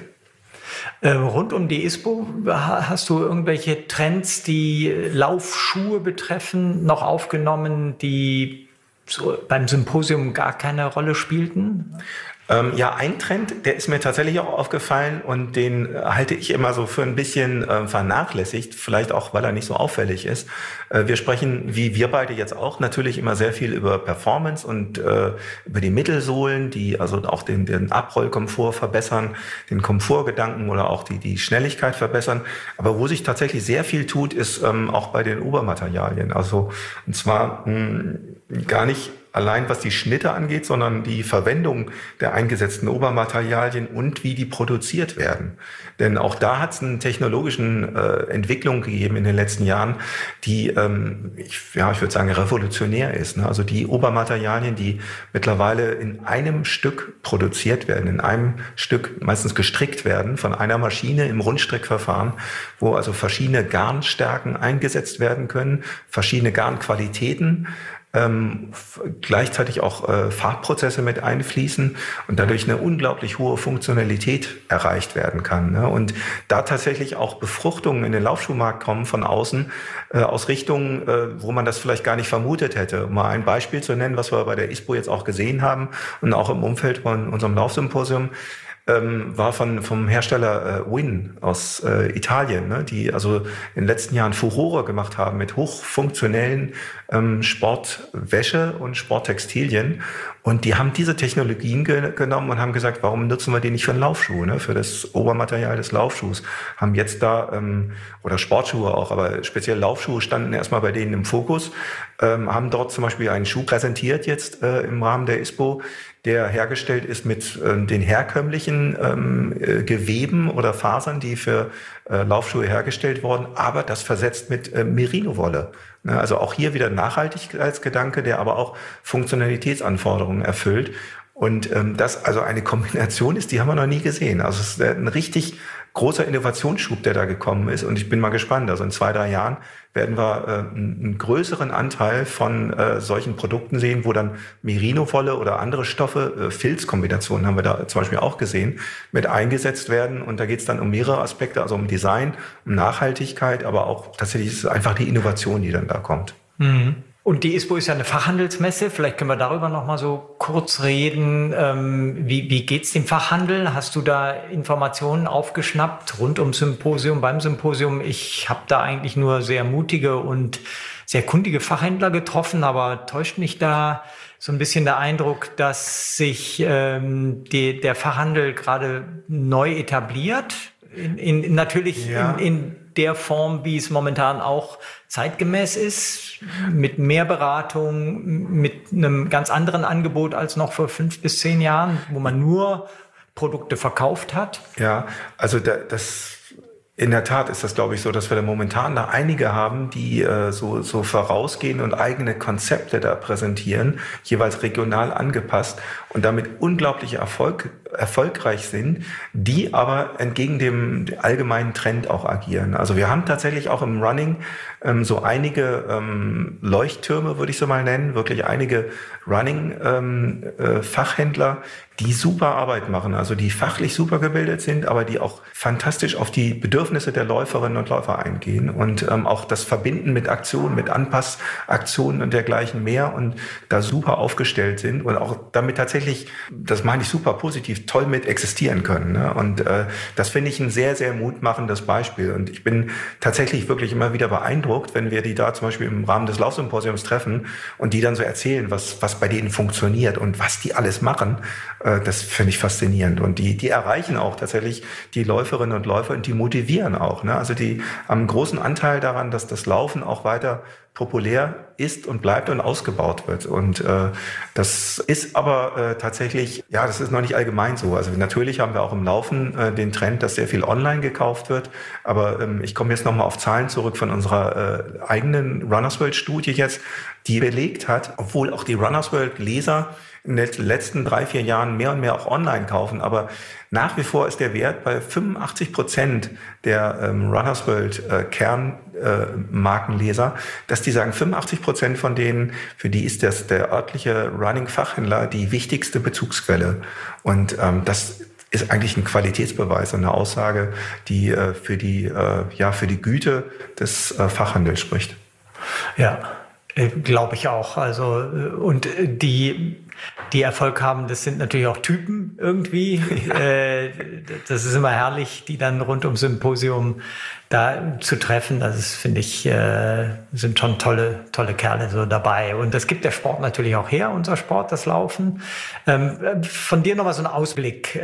Rund um die ISPO, hast du irgendwelche Trends, die Laufschuhe betreffen, noch aufgenommen, die so beim Symposium gar keine Rolle spielten? Ja, ein Trend, der ist mir tatsächlich auch aufgefallen und den halte ich immer so für ein bisschen vernachlässigt, vielleicht auch, weil er nicht so auffällig ist. Wir sprechen, wie wir beide jetzt auch, natürlich immer sehr viel über Performance und über die Mittelsohlen, die also auch den Abrollkomfort verbessern, den Komfortgedanken oder auch die Schnelligkeit verbessern. Aber wo sich tatsächlich sehr viel tut, ist auch bei den Obermaterialien. Also, und zwar gar nicht allein was die Schnitte angeht, sondern die Verwendung der eingesetzten Obermaterialien und wie die produziert werden. Denn auch da hat es eine technologische Entwicklung gegeben in den letzten Jahren, die, ich würde sagen, revolutionär ist. Ne? Also die Obermaterialien, die mittlerweile in einem Stück produziert werden, in einem Stück meistens gestrickt werden von einer Maschine im Rundstrickverfahren, wo also verschiedene Garnstärken eingesetzt werden können, verschiedene Garnqualitäten, gleichzeitig auch Farbprozesse mit einfließen und dadurch eine unglaublich hohe Funktionalität erreicht werden kann. Ne? Und da tatsächlich auch Befruchtungen in den Laufschuhmarkt kommen von außen, aus Richtungen, wo man das vielleicht gar nicht vermutet hätte. Um mal ein Beispiel zu nennen, was wir bei der ISPO jetzt auch gesehen haben und auch im Umfeld von unserem Laufsymposium, war vom Hersteller Win aus Italien, ne, die also in den letzten Jahren Furore gemacht haben mit hochfunktionellen Sportwäsche und Sporttextilien. Und die haben diese Technologien genommen und haben gesagt, warum nutzen wir die nicht für einen Laufschuh, ne, für das Obermaterial des Laufschuhs. Haben jetzt da, oder Sportschuhe auch, aber speziell Laufschuhe standen erstmal bei denen im Fokus, haben dort zum Beispiel einen Schuh präsentiert jetzt im Rahmen der ISPO, der hergestellt ist mit den herkömmlichen Geweben oder Fasern, die für Laufschuhe hergestellt wurden, aber das versetzt mit Merino-Wolle. Also auch hier wieder Nachhaltigkeitsgedanke, der aber auch Funktionalitätsanforderungen erfüllt. Und das also eine Kombination ist, die haben wir noch nie gesehen. Also es ist ein richtig großer Innovationsschub, der da gekommen ist. Und ich bin mal gespannt. Also in 2-3 Jahren werden wir einen größeren Anteil von solchen Produkten sehen, wo dann Merino-Wolle oder andere Stoffe, Filzkombinationen haben wir da zum Beispiel auch gesehen, mit eingesetzt werden. Und da geht es dann um mehrere Aspekte, also um Design, um Nachhaltigkeit, aber auch tatsächlich ist es einfach die Innovation, die dann da kommt. Mhm. Und die ISPO ist ja eine Fachhandelsmesse. Vielleicht können wir darüber noch mal so kurz reden. Wie geht's dem Fachhandel? Hast du da Informationen aufgeschnappt rund ums Symposium, beim Symposium? Ich habe da eigentlich nur sehr mutige und sehr kundige Fachhändler getroffen, aber täuscht mich da so ein bisschen der Eindruck, dass sich der Fachhandel gerade neu etabliert? Natürlich in der Form, wie es momentan auch zeitgemäß ist, mit mehr Beratung, mit einem ganz anderen Angebot als noch vor 5 bis 10 Jahren, wo man nur Produkte verkauft hat? Ja, also in der Tat ist das, glaube ich, so, dass wir da momentan einige haben, die so vorausgehen und eigene Konzepte da präsentieren, jeweils regional angepasst und damit unglaublich erfolgreich sind, die aber entgegen dem allgemeinen Trend auch agieren. Also wir haben tatsächlich auch im Running so einige Leuchttürme, würde ich so mal nennen, wirklich einige Running-Fachhändler, die super Arbeit machen, also die fachlich super gebildet sind, aber die auch fantastisch auf die Bedürfnisse der Läuferinnen und Läufer eingehen und auch das Verbinden mit Aktionen, mit Anpassaktionen und dergleichen mehr und da super aufgestellt sind und auch damit tatsächlich, das meine ich super positiv, wirklich toll mit existieren können. Ne? Und das finde ich ein sehr, sehr mutmachendes Beispiel. Und ich bin tatsächlich wirklich immer wieder beeindruckt, wenn wir die da zum Beispiel im Rahmen des Laufsymposiums treffen und die dann so erzählen, was bei denen funktioniert und was die alles machen. Das finde ich faszinierend. Und die erreichen auch tatsächlich die Läuferinnen und Läufer und die motivieren auch. Ne? Also die haben einen großen Anteil daran, dass das Laufen auch weiter populär ist und bleibt und ausgebaut wird. Und das ist aber tatsächlich, ja, das ist noch nicht allgemein so. Also natürlich haben wir auch im Laufen den Trend, dass sehr viel online gekauft wird. Aber ich komme jetzt nochmal auf Zahlen zurück von unserer eigenen Runners World Studie jetzt, die belegt hat, obwohl auch die Runners World Leser in den letzten 3-4 Jahren mehr und mehr auch online kaufen. Aber nach wie vor ist der Wert bei 85% der Runners World Kernmarkenleser, dass die sagen, 85% von denen, für die ist das der örtliche Running-Fachhändler die wichtigste Bezugsquelle. Und das ist eigentlich ein Qualitätsbeweis und eine Aussage, die für die Güte des Fachhandels spricht. Ja, glaube ich auch. Also und die Erfolg haben, das sind natürlich auch Typen irgendwie. Ja. Das ist immer herrlich, die dann rund ums Symposium da zu treffen. Das ist, finde ich, sind schon tolle Kerle so dabei. Und das gibt der Sport natürlich auch her, unser Sport, das Laufen. Von dir nochmal so ein Ausblick.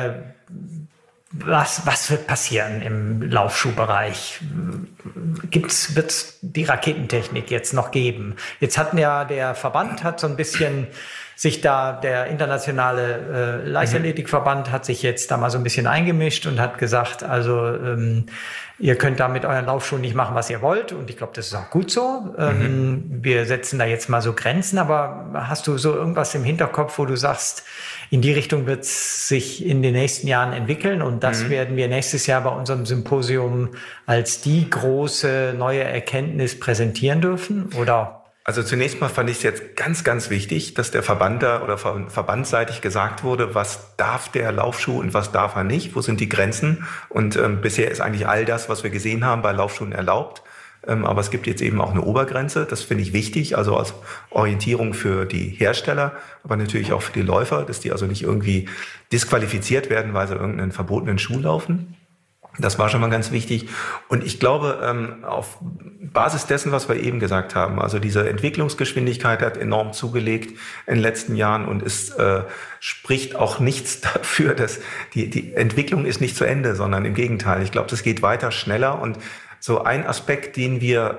Was wird passieren im Laufschuhbereich? Wird es die Raketentechnik jetzt noch geben? Jetzt der Verband hat so ein bisschen sich da, der internationale Leichtathletikverband hat sich jetzt da mal so ein bisschen eingemischt und hat gesagt, also ihr könnt da mit euren Laufschuhen nicht machen, was ihr wollt. Und ich glaube, das ist auch gut so. Wir setzen da jetzt mal so Grenzen. Aber hast du so irgendwas im Hinterkopf, wo du sagst, in die Richtung wird es sich in den nächsten Jahren entwickeln und das werden wir nächstes Jahr bei unserem Symposium als die große neue Erkenntnis präsentieren dürfen? Oder? Also zunächst mal fand ich es jetzt ganz, ganz wichtig, dass der Verband da oder verbandsseitig gesagt wurde, was darf der Laufschuh und was darf er nicht, wo sind die Grenzen. Und bisher ist eigentlich all das, was wir gesehen haben, bei Laufschuhen erlaubt. Aber es gibt jetzt eben auch eine Obergrenze. Das finde ich wichtig, also als Orientierung für die Hersteller, aber natürlich auch für die Läufer, dass die also nicht irgendwie disqualifiziert werden, weil sie irgendeinen verbotenen Schuh laufen. Das war schon mal ganz wichtig. Und ich glaube, auf Basis dessen, was wir eben gesagt haben, also diese Entwicklungsgeschwindigkeit hat enorm zugelegt in den letzten Jahren und es spricht auch nichts dafür, dass die Entwicklung ist nicht zu Ende, sondern im Gegenteil. Ich glaube, das geht weiter schneller und so ein Aspekt, den wir,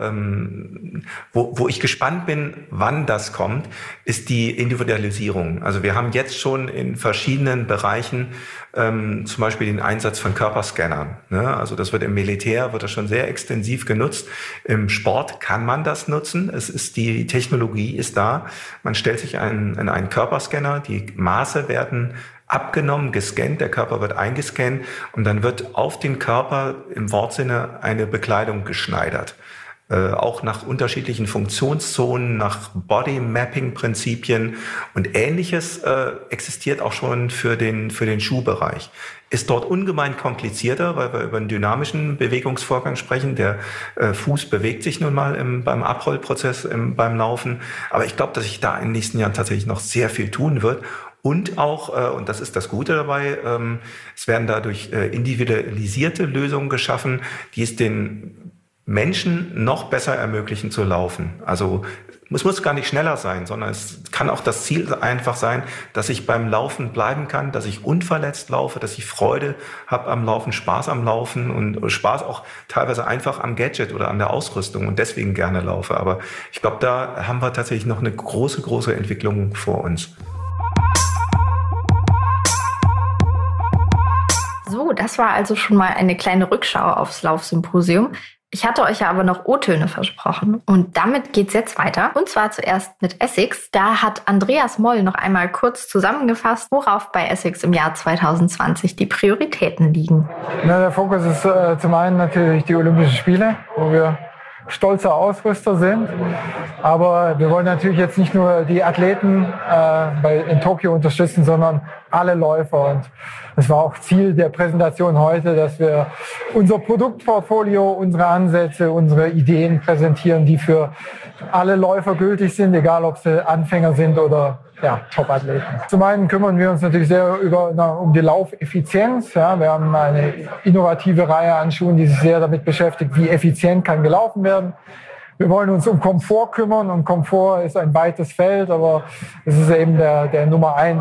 wo ich gespannt bin, wann das kommt, ist die Individualisierung. Also wir haben jetzt schon in verschiedenen Bereichen zum Beispiel den Einsatz von Körperscannern. Ne? Also das wird im Militär, wird das schon sehr extensiv genutzt. Im Sport kann man das nutzen. Die Technologie ist da. Man stellt sich in einen Körperscanner, die Maße werden abgenommen, gescannt, der Körper wird eingescannt und dann wird auf den Körper im Wortsinne eine Bekleidung geschneidert. Auch nach unterschiedlichen Funktionszonen, nach Body-Mapping-Prinzipien und Ähnliches existiert auch schon für den Schuhbereich. Ist dort ungemein komplizierter, weil wir über einen dynamischen Bewegungsvorgang sprechen. Der Fuß bewegt sich nun mal beim Abrollprozess beim Laufen. Aber ich glaube, dass sich da in den nächsten Jahren tatsächlich noch sehr viel tun wird. Und auch, und das ist das Gute dabei, es werden dadurch individualisierte Lösungen geschaffen, die es den Menschen noch besser ermöglichen zu laufen. Also es muss gar nicht schneller sein, sondern es kann auch das Ziel einfach sein, dass ich beim Laufen bleiben kann, dass ich unverletzt laufe, dass ich Freude habe am Laufen, Spaß am Laufen und Spaß auch teilweise einfach am Gadget oder an der Ausrüstung und deswegen gerne laufe. Aber ich glaube, da haben wir tatsächlich noch eine große, große Entwicklung vor uns. So, das war also schon mal eine kleine Rückschau aufs Laufsymposium. Ich hatte euch ja aber noch O-Töne versprochen und damit geht's jetzt weiter. Und zwar zuerst mit Essex. Da hat Andreas Moll noch einmal kurz zusammengefasst, worauf bei Essex im Jahr 2020 die Prioritäten liegen. Na, der Fokus ist zum einen natürlich die Olympischen Spiele, wo wir stolzer Ausrüster sind. Aber wir wollen natürlich jetzt nicht nur die Athleten in Tokio unterstützen, sondern alle Läufer. Und das war auch Ziel der Präsentation heute, dass wir unser Produktportfolio, unsere Ansätze, unsere Ideen präsentieren, die für alle Läufer gültig sind, egal ob sie Anfänger sind oder Top-Athleten. Zum einen kümmern wir uns natürlich sehr um die Laufeffizienz. Ja, wir haben eine innovative Reihe an Schuhen, die sich sehr damit beschäftigt, wie effizient kann gelaufen werden. Wir wollen uns um Komfort kümmern und Komfort ist ein weites Feld, aber es ist eben der Nummer 1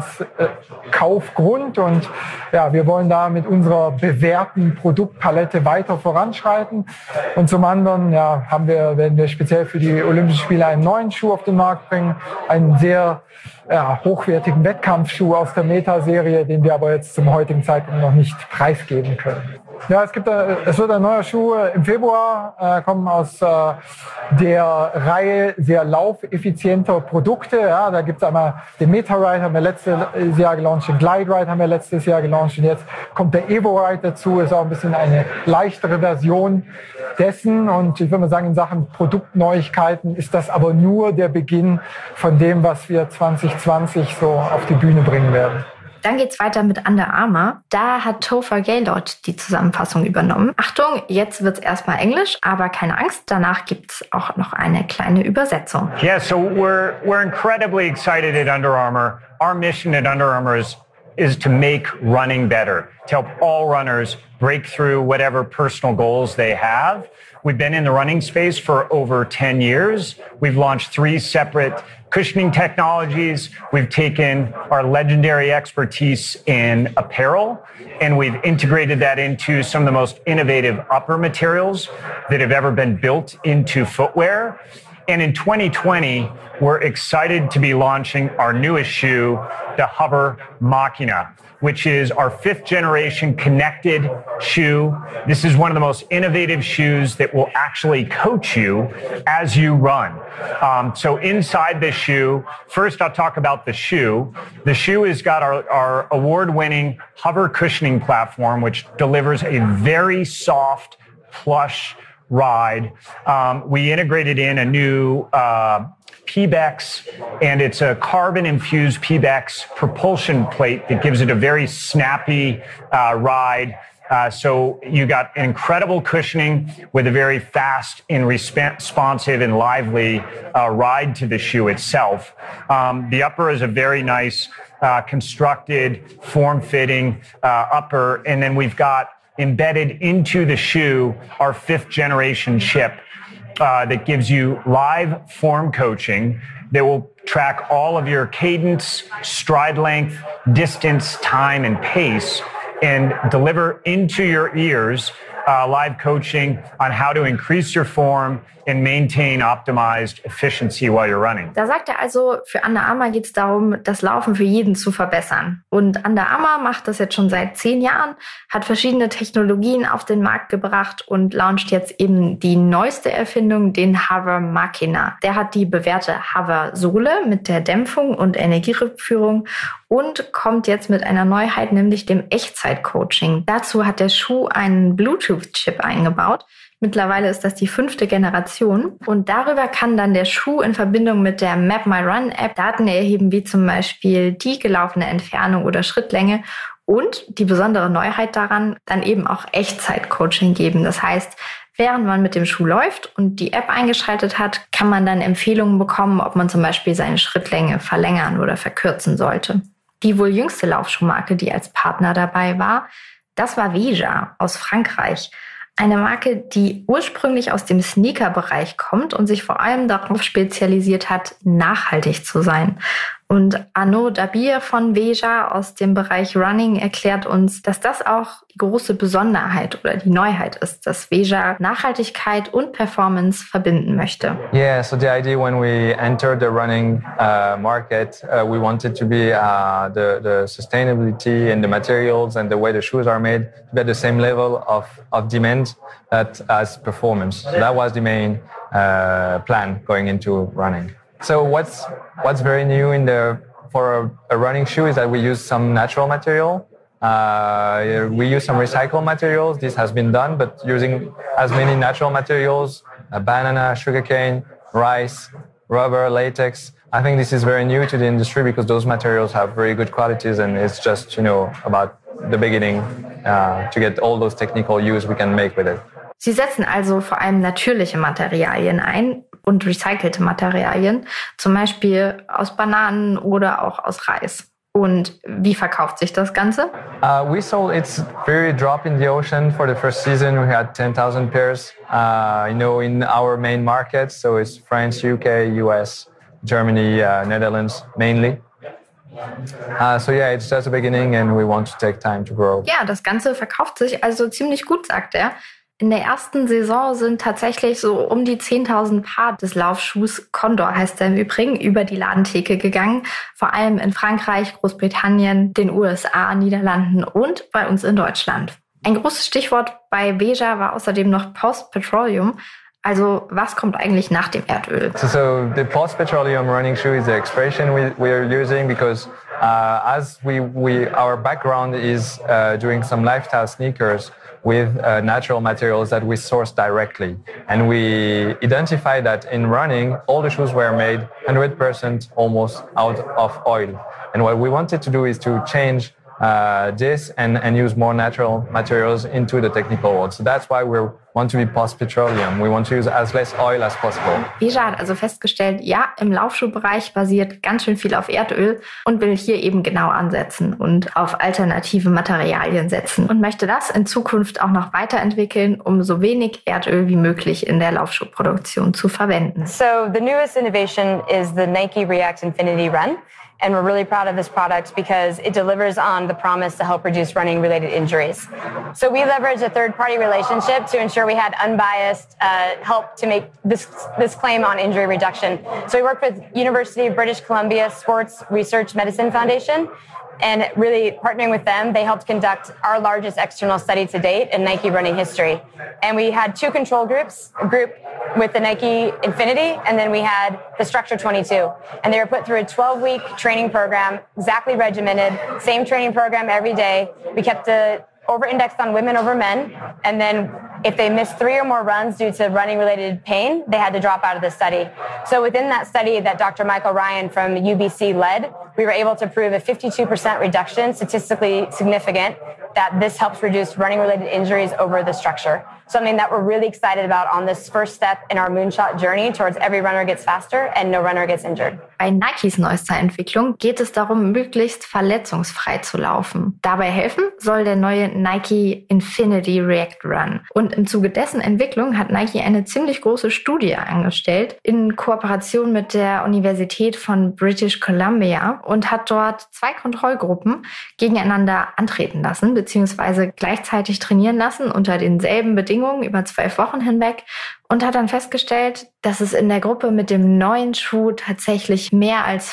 Kaufgrund und ja, wir wollen da mit unserer bewährten Produktpalette weiter voranschreiten und zum anderen werden wir speziell für die Olympischen Spiele einen neuen Schuh auf den Markt bringen, einen sehr hochwertigen Wettkampfschuh aus der Meta-Serie, den wir aber jetzt zum heutigen Zeitpunkt noch nicht preisgeben können. Ja, es wird ein neuer Schuh im Februar kommen aus der Reihe sehr laufeffizienter Produkte. Ja, da gibt es einmal den Meta-Ride, haben wir letztes Jahr gelauncht, den Glide-Ride haben wir letztes Jahr gelauncht und jetzt kommt der Evo-Ride dazu, ist auch ein bisschen eine leichtere Version dessen und ich würde mal sagen, in Sachen Produktneuigkeiten ist das aber nur der Beginn von dem, was wir 2020 so auf die Bühne bringen werden. Dann geht's weiter mit Under Armour. Da hat Topher Gaylord die Zusammenfassung übernommen. Achtung, jetzt wird's erstmal Englisch, aber keine Angst, danach gibt's auch noch eine kleine Übersetzung. Yeah, so we're incredibly excited at Under Armour. Our mission at Under Armour is to make running better, to help all runners break through whatever personal goals they have. We've been in the running space for over 10 years. We've launched 3 separate cushioning technologies. We've taken our legendary expertise in apparel and we've integrated that into some of the most innovative upper materials that have ever been built into footwear. And in 2020, we're excited to be launching our newest shoe, the HOVR Machina, which is our 5th generation connected shoe. This is one of the most innovative shoes that will actually coach you as you run. So inside the shoe, first I'll talk about the shoe. The shoe has got our award-winning HOVR cushioning platform, which delivers a very soft, plush ride. We integrated in a new Pebax, and it's a carbon-infused Pebax propulsion plate that gives it a very snappy ride. So you got incredible cushioning with a very fast and responsive and lively ride to the shoe itself. The upper is a very nice constructed, form-fitting upper, and then we've got embedded into the shoe our 5th generation chip that gives you live form coaching that will track all of your cadence, stride length, distance, time, and pace and deliver into your ears live coaching on how to increase your form and maintain optimized efficiency while you're running. Da sagt er also, für Under Armour geht es darum, das Laufen für jeden zu verbessern. Und Under Armour macht das jetzt schon seit 10 Jahren, hat verschiedene Technologien auf den Markt gebracht und launcht jetzt eben die neueste Erfindung, den HOVR Machina. Der hat die bewährte HOVR-Sohle mit der Dämpfung und Energierückführung und kommt jetzt mit einer Neuheit, nämlich dem Echtzeit-Coaching. Dazu hat der Schuh einen Bluetooth-Chip eingebaut. Mittlerweile ist das die 5. Generation und darüber kann dann der Schuh in Verbindung mit der Map My Run App Daten erheben, wie zum Beispiel die gelaufene Entfernung oder Schrittlänge und die besondere Neuheit daran, dann eben auch Echtzeit-Coaching geben. Das heißt, während man mit dem Schuh läuft und die App eingeschaltet hat, kann man dann Empfehlungen bekommen, ob man zum Beispiel seine Schrittlänge verlängern oder verkürzen sollte. Die wohl jüngste Laufschuhmarke, die als Partner dabei war, das war Veja aus Frankreich. Eine Marke, die ursprünglich aus dem Sneaker-Bereich kommt und sich vor allem darauf spezialisiert hat, nachhaltig zu sein. Und Arnaud Dabir von Veja aus dem Bereich Running erklärt uns, dass das auch die große Besonderheit oder die Neuheit ist, dass Veja Nachhaltigkeit und Performance verbinden möchte. Yeah, so the idea when we entered the running market, we wanted to be the sustainability and the materials and the way the shoes are made to be at the same level of demand as performance. So that was the main plan going into running. So what's very new for a running shoe is that we use some natural material. We use some recycled materials. This has been done, but using as many natural materials, banana, sugarcane, rice, rubber, latex. I think this is very new to the industry because those materials have very good qualities and it's just, about the beginning to get all those technical use we can make with it. Sie setzen also vor allem natürliche Materialien ein. und recycelte Materialien, zum Beispiel aus Bananen oder auch aus Reis. Und wie verkauft sich das Ganze? We sold its very drop in the ocean for the first season. We had 10,000 pairs, in our main markets. So it's France, UK, US, Germany, Netherlands mainly. It's just the beginning and we want to take time to grow. Ja, das Ganze verkauft sich also ziemlich gut, sagt er. In der ersten Saison sind tatsächlich so um die 10.000 Paar des Laufschuhs, Condor heißt er im Übrigen, über die Ladentheke gegangen. Vor allem in Frankreich, Großbritannien, den USA, Niederlanden und bei uns in Deutschland. Ein großes Stichwort bei Veja war außerdem noch Post-Petroleum. Also was kommt eigentlich nach dem Erdöl? So the post-petroleum running shoe is the expression we are using because as our background is doing some lifestyle sneakers with natural materials that we source directly. And we identify that in running, all the shoes were made 100% almost out of oil. And what we wanted to do is to change this and use more natural materials into the technical world. So that's why we want to be post-petroleum. We want to use as less oil as possible. Veja hat also festgestellt, ja, im Laufschuhbereich basiert ganz schön viel auf Erdöl und will hier eben genau ansetzen und auf alternative Materialien setzen und möchte das in Zukunft auch noch weiterentwickeln, um so wenig Erdöl wie möglich in der Laufschuhproduktion zu verwenden. So the newest innovation is the Nike React Infinity Run. And we're really proud of this product because it delivers on the promise to help reduce running-related injuries. So we leveraged a third-party relationship to ensure we had unbiased help to make this claim on injury reduction. So we worked with University of British Columbia Sports Research Medicine Foundation, and really partnering with them, they helped conduct our largest external study to date in Nike running history. And we had two control groups, a group with the Nike Infinity, and then we had the Structure 22. And they were put through a 12-week training program, exactly regimented, same training program every day. We kept the over-indexed on women over men. And then if they missed 3 or more runs due to running-related pain, they had to drop out of the study. So within that study that Dr. Michael Ryan from UBC led, we were able to prove a 52% reduction, statistically significant, that this helps reduce running-related injuries over the structure. Something that we're really excited about on this first step in our moonshot journey towards every runner gets faster and no runner gets injured. Bei Nikes neuester Entwicklung geht es darum, möglichst verletzungsfrei zu laufen. Dabei helfen soll der neue Nike Infinity React Run. Und im Zuge dessen Entwicklung hat Nike eine ziemlich große Studie angestellt in Kooperation mit der Universität von British Columbia und hat dort 2 Kontrollgruppen gegeneinander antreten lassen bzw. gleichzeitig trainieren lassen unter denselben Bedingungen über 12 Wochen hinweg und hat dann festgestellt, dass es in der Gruppe mit dem neuen Schuh tatsächlich mehr als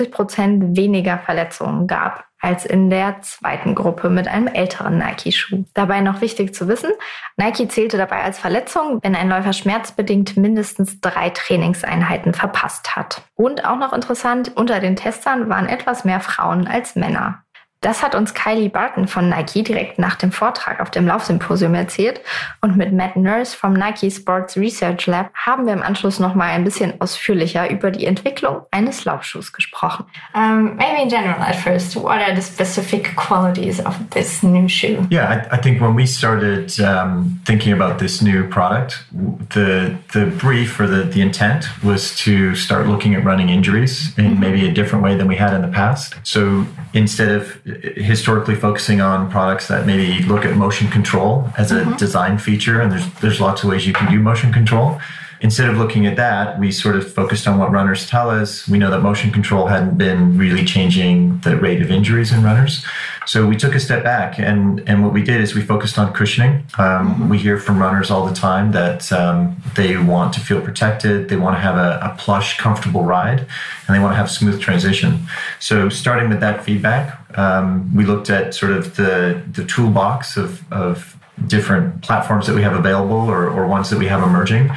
50% weniger Verletzungen gab als in der zweiten Gruppe mit einem älteren Nike-Schuh. Dabei noch wichtig zu wissen, Nike zählte dabei als Verletzung, wenn ein Läufer schmerzbedingt mindestens 3 Trainingseinheiten verpasst hat. Und auch noch interessant, unter den Testern waren etwas mehr Frauen als Männer. Das hat uns Kylie Barton von Nike direkt nach dem Vortrag auf dem Laufsymposium erzählt. Und mit Matt Nurse vom Nike Sports Research Lab haben wir im Anschluss noch mal ein bisschen ausführlicher über die Entwicklung eines Laufschuhs gesprochen. Maybe in general at first, what are the specific qualities of this new shoe? Yeah, I think when we started thinking about this new product, the brief or the intent was to start looking at running injuries in maybe a different way than we had in the past. So instead of historically focusing on products that maybe look at motion control as a design feature, and there's lots of ways you can do motion control. Instead of looking at that, we sort of focused on what runners tell us. We know that motion control hadn't been really changing the rate of injuries in runners. So we took a step back and what we did is we focused on cushioning. We hear from runners all the time that they want to feel protected, they want to have a plush, comfortable ride, and they want to have smooth transition. So starting with that feedback, we looked at sort of the toolbox of different platforms that we have available or ones that we have emerging.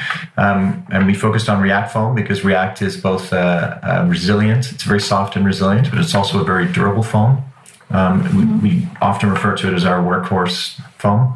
And we focused on React foam because React is both resilient, it's very soft and resilient, but it's also a very durable foam. We often refer to it as our workhorse foam.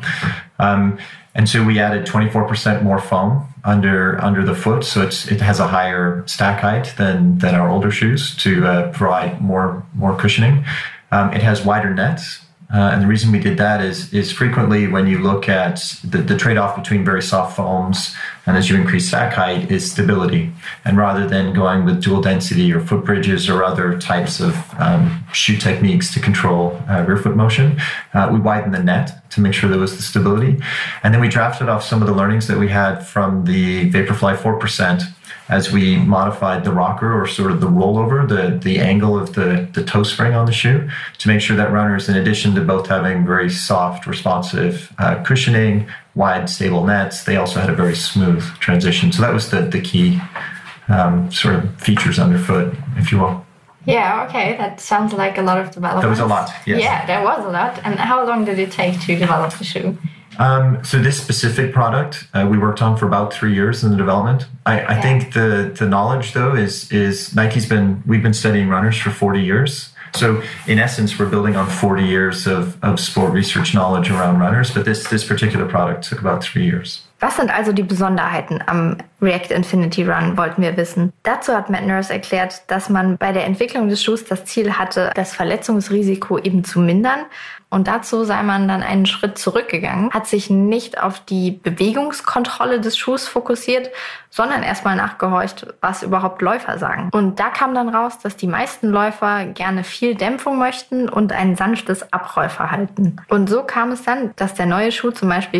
And so we added 24% more foam under the foot. So it has a higher stack height than our older shoes to provide more cushioning. It has wider nets. And the reason we did that is frequently when you look at the trade-off between very soft foams and as you increase stack height, is stability. And rather than going with dual density or foot bridges or other types of shoe techniques to control rear foot motion, we widened the net to make sure there was the stability. And then we drafted off some of the learnings that we had from the Vaporfly 4% as we modified the rocker, or sort of the rollover, the angle of the toe spring on the shoe, to make sure that runners, in addition to both having very soft, responsive cushioning, wide, stable nets, they also had a very smooth transition. So that was the key sort of features underfoot, if you will. Yeah, okay. That sounds like a lot of development. That was a lot, yes. Yeah, there was a lot. And how long did it take to develop the shoe? So this specific product we worked on for about 3 years in the development. I think the knowledge, though, is we've been studying runners for 40 years. So in essence, we're building on 40 years of sport research knowledge around runners, but this particular product took about 3 years. Was sind also die Besonderheiten am React Infinity Run, wollten wir wissen. Dazu hat Matt Nurse erklärt, dass man bei der Entwicklung des Schuhs das Ziel hatte, das Verletzungsrisiko eben zu mindern. Und dazu sei man dann einen Schritt zurückgegangen, hat sich nicht auf die Bewegungskontrolle des Schuhs fokussiert, sondern erstmal nachgehorcht, was überhaupt Läufer sagen. Und da kam dann raus, dass die meisten Läufer gerne viel Dämpfung möchten und ein sanftes Abrollverhalten. Und so kam es dann, dass der neue Schuh zum Beispiel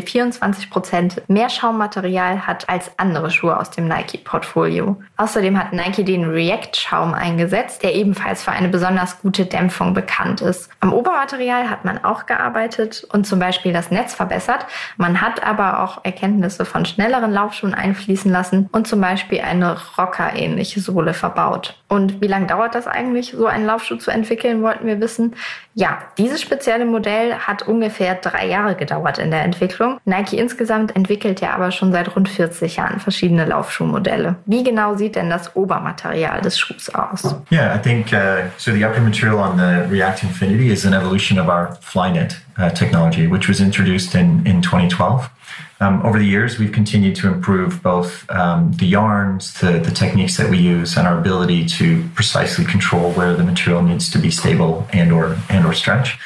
24% mehr Schaummaterial hat als andere Schuhe aus dem Nike-Portfolio. Außerdem hat Nike den React-Schaum eingesetzt, der ebenfalls für eine besonders gute Dämpfung bekannt ist. Am Obermaterial hat man auch gearbeitet und zum Beispiel das Netz verbessert. Man hat aber auch Erkenntnisse von schnelleren Laufschuhen einfließen lassen und zum Beispiel eine Rocker-ähnliche Sohle verbaut. Und wie lange dauert das eigentlich, so einen Laufschuh zu entwickeln, wollten wir wissen. Ja, dieses spezielle Modell hat ungefähr 3 Jahre gedauert in der Entwicklung. Nike insgesamt entwickelt ja aber schon seit rund 40 Jahren verschiedene Laufschuhmodelle. Wie genau sieht denn das Obermaterial des Schuhs aus? Yeah, I think so the upper material on the React Infinity is an evolution of our Flyknit technology, which was introduced in 2012. Over the years, we've continued to improve both the yarns, the techniques that we use, and our ability to precisely control where the material needs to be stable and or stretch.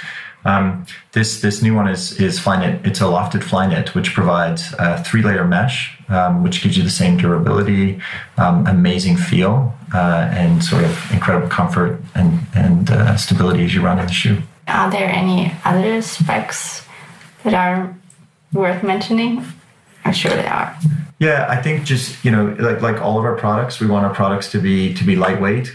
This new one is Flyknit. It's a lofted Flyknit, which provides a 3-layer mesh, which gives you the same durability, amazing feel, and sort of incredible comfort and stability as you run in the shoe. Are there any other specs that are worth mentioning? I'm sure there are. Yeah, I think just, like all of our products, we want our products to be lightweight.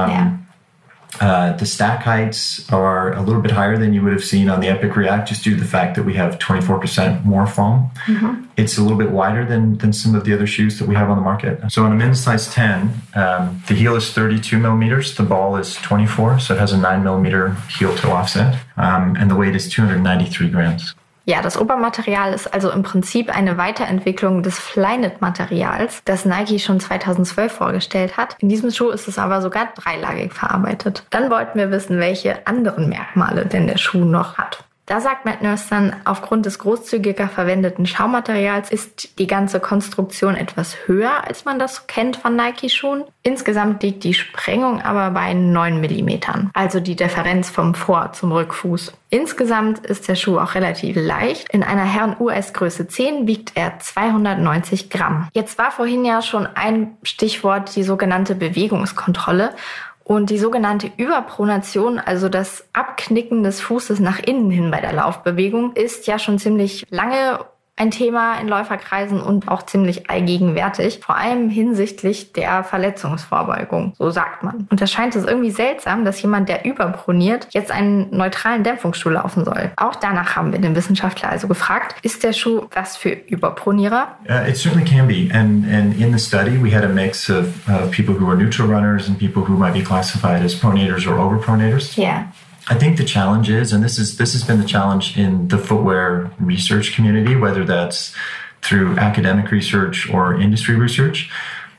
The stack heights are a little bit higher than you would have seen on the Epic React, just due to the fact that we have 24% more foam. Mm-hmm. It's a little bit wider than some of the other shoes that we have on the market. So on a men's size 10, the heel is 32 millimeters, the ball is 24, so it has a 9 millimeter heel-toe offset, and the weight is 293 grams. Ja, das Obermaterial ist also im Prinzip eine Weiterentwicklung des Flyknit-Materials, das Nike schon 2012 vorgestellt hat. In diesem Schuh ist es aber sogar 3-lagig verarbeitet. Dann wollten wir wissen, welche anderen Merkmale denn der Schuh noch hat. Da sagt Matt Nurse dann, aufgrund des großzügiger verwendeten Schaumaterials ist die ganze Konstruktion etwas höher, als man das kennt von Nike-Schuhen. Insgesamt liegt die Sprengung aber bei 9 mm, also die Differenz vom Vor- zum Rückfuß. Insgesamt ist der Schuh auch relativ leicht. In einer Herren-US Größe 10 wiegt er 290 Gramm. Jetzt war vorhin ja schon ein Stichwort die sogenannte Bewegungskontrolle. Und die sogenannte Überpronation, also das Abknicken des Fußes nach innen hin bei der Laufbewegung, ist ja schon ziemlich lange ein Thema in Läuferkreisen und auch ziemlich allgegenwärtig, vor allem hinsichtlich der Verletzungsvorbeugung, so sagt man. Und da scheint es irgendwie seltsam, dass jemand, der überproniert, jetzt einen neutralen Dämpfungsschuh laufen soll. Auch danach haben wir den Wissenschaftler also gefragt, ist der Schuh was für Überpronierer? It certainly can be. And in the study, we had a mix of people who are neutral runners and people who might be classified as pronators or overpronators. Yeah. I think the challenge is, and this has been the challenge in the footwear research community, whether that's through academic research or industry research,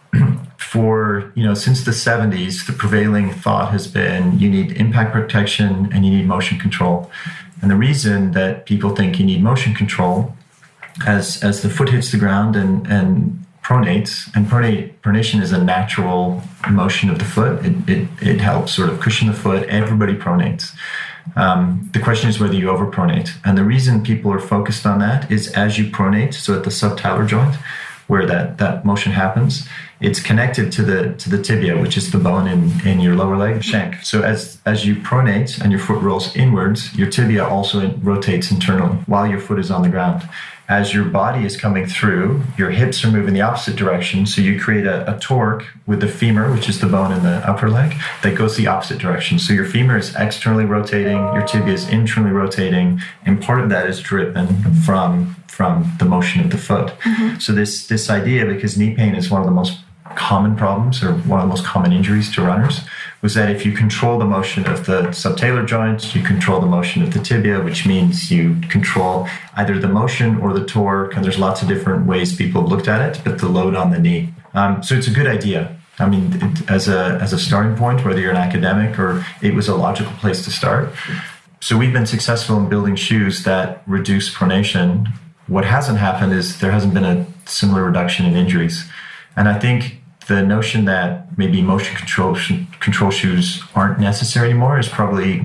since the 70s, the prevailing thought has been you need impact protection and you need motion control. And the reason that people think you need motion control as the foot hits the ground and pronates, and pronation is a natural motion of the foot. It helps sort of cushion the foot. Everybody pronates. The question is whether you overpronate. And the reason people are focused on that is as you pronate, so at the subtalar joint, where that motion happens, it's connected to the tibia, which is the bone in your lower leg shank. So as you pronate and your foot rolls inwards, your tibia also rotates internally while your foot is on the ground. As your body is coming through, your hips are moving the opposite direction. So you create a torque with the femur, which is the bone in the upper leg, that goes the opposite direction. So your femur is externally rotating, your tibia is internally rotating, and part of that is driven from the motion of the foot. Mm-hmm. So this idea, because knee pain is one of the most common problems or one of the most common injuries to runners, was that if you control the motion of the subtalar joint, you control the motion of the tibia, which means you control either the motion or the torque, and there's lots of different ways people have looked at it, but the load on the knee. So it's a good idea. I mean, as a starting point, whether you're an academic or it was a logical place to start. So we've been successful in building shoes that reduce pronation. What hasn't happened is there hasn't been a similar reduction in injuries. And I think the notion that maybe motion control shoes aren't necessary anymore is probably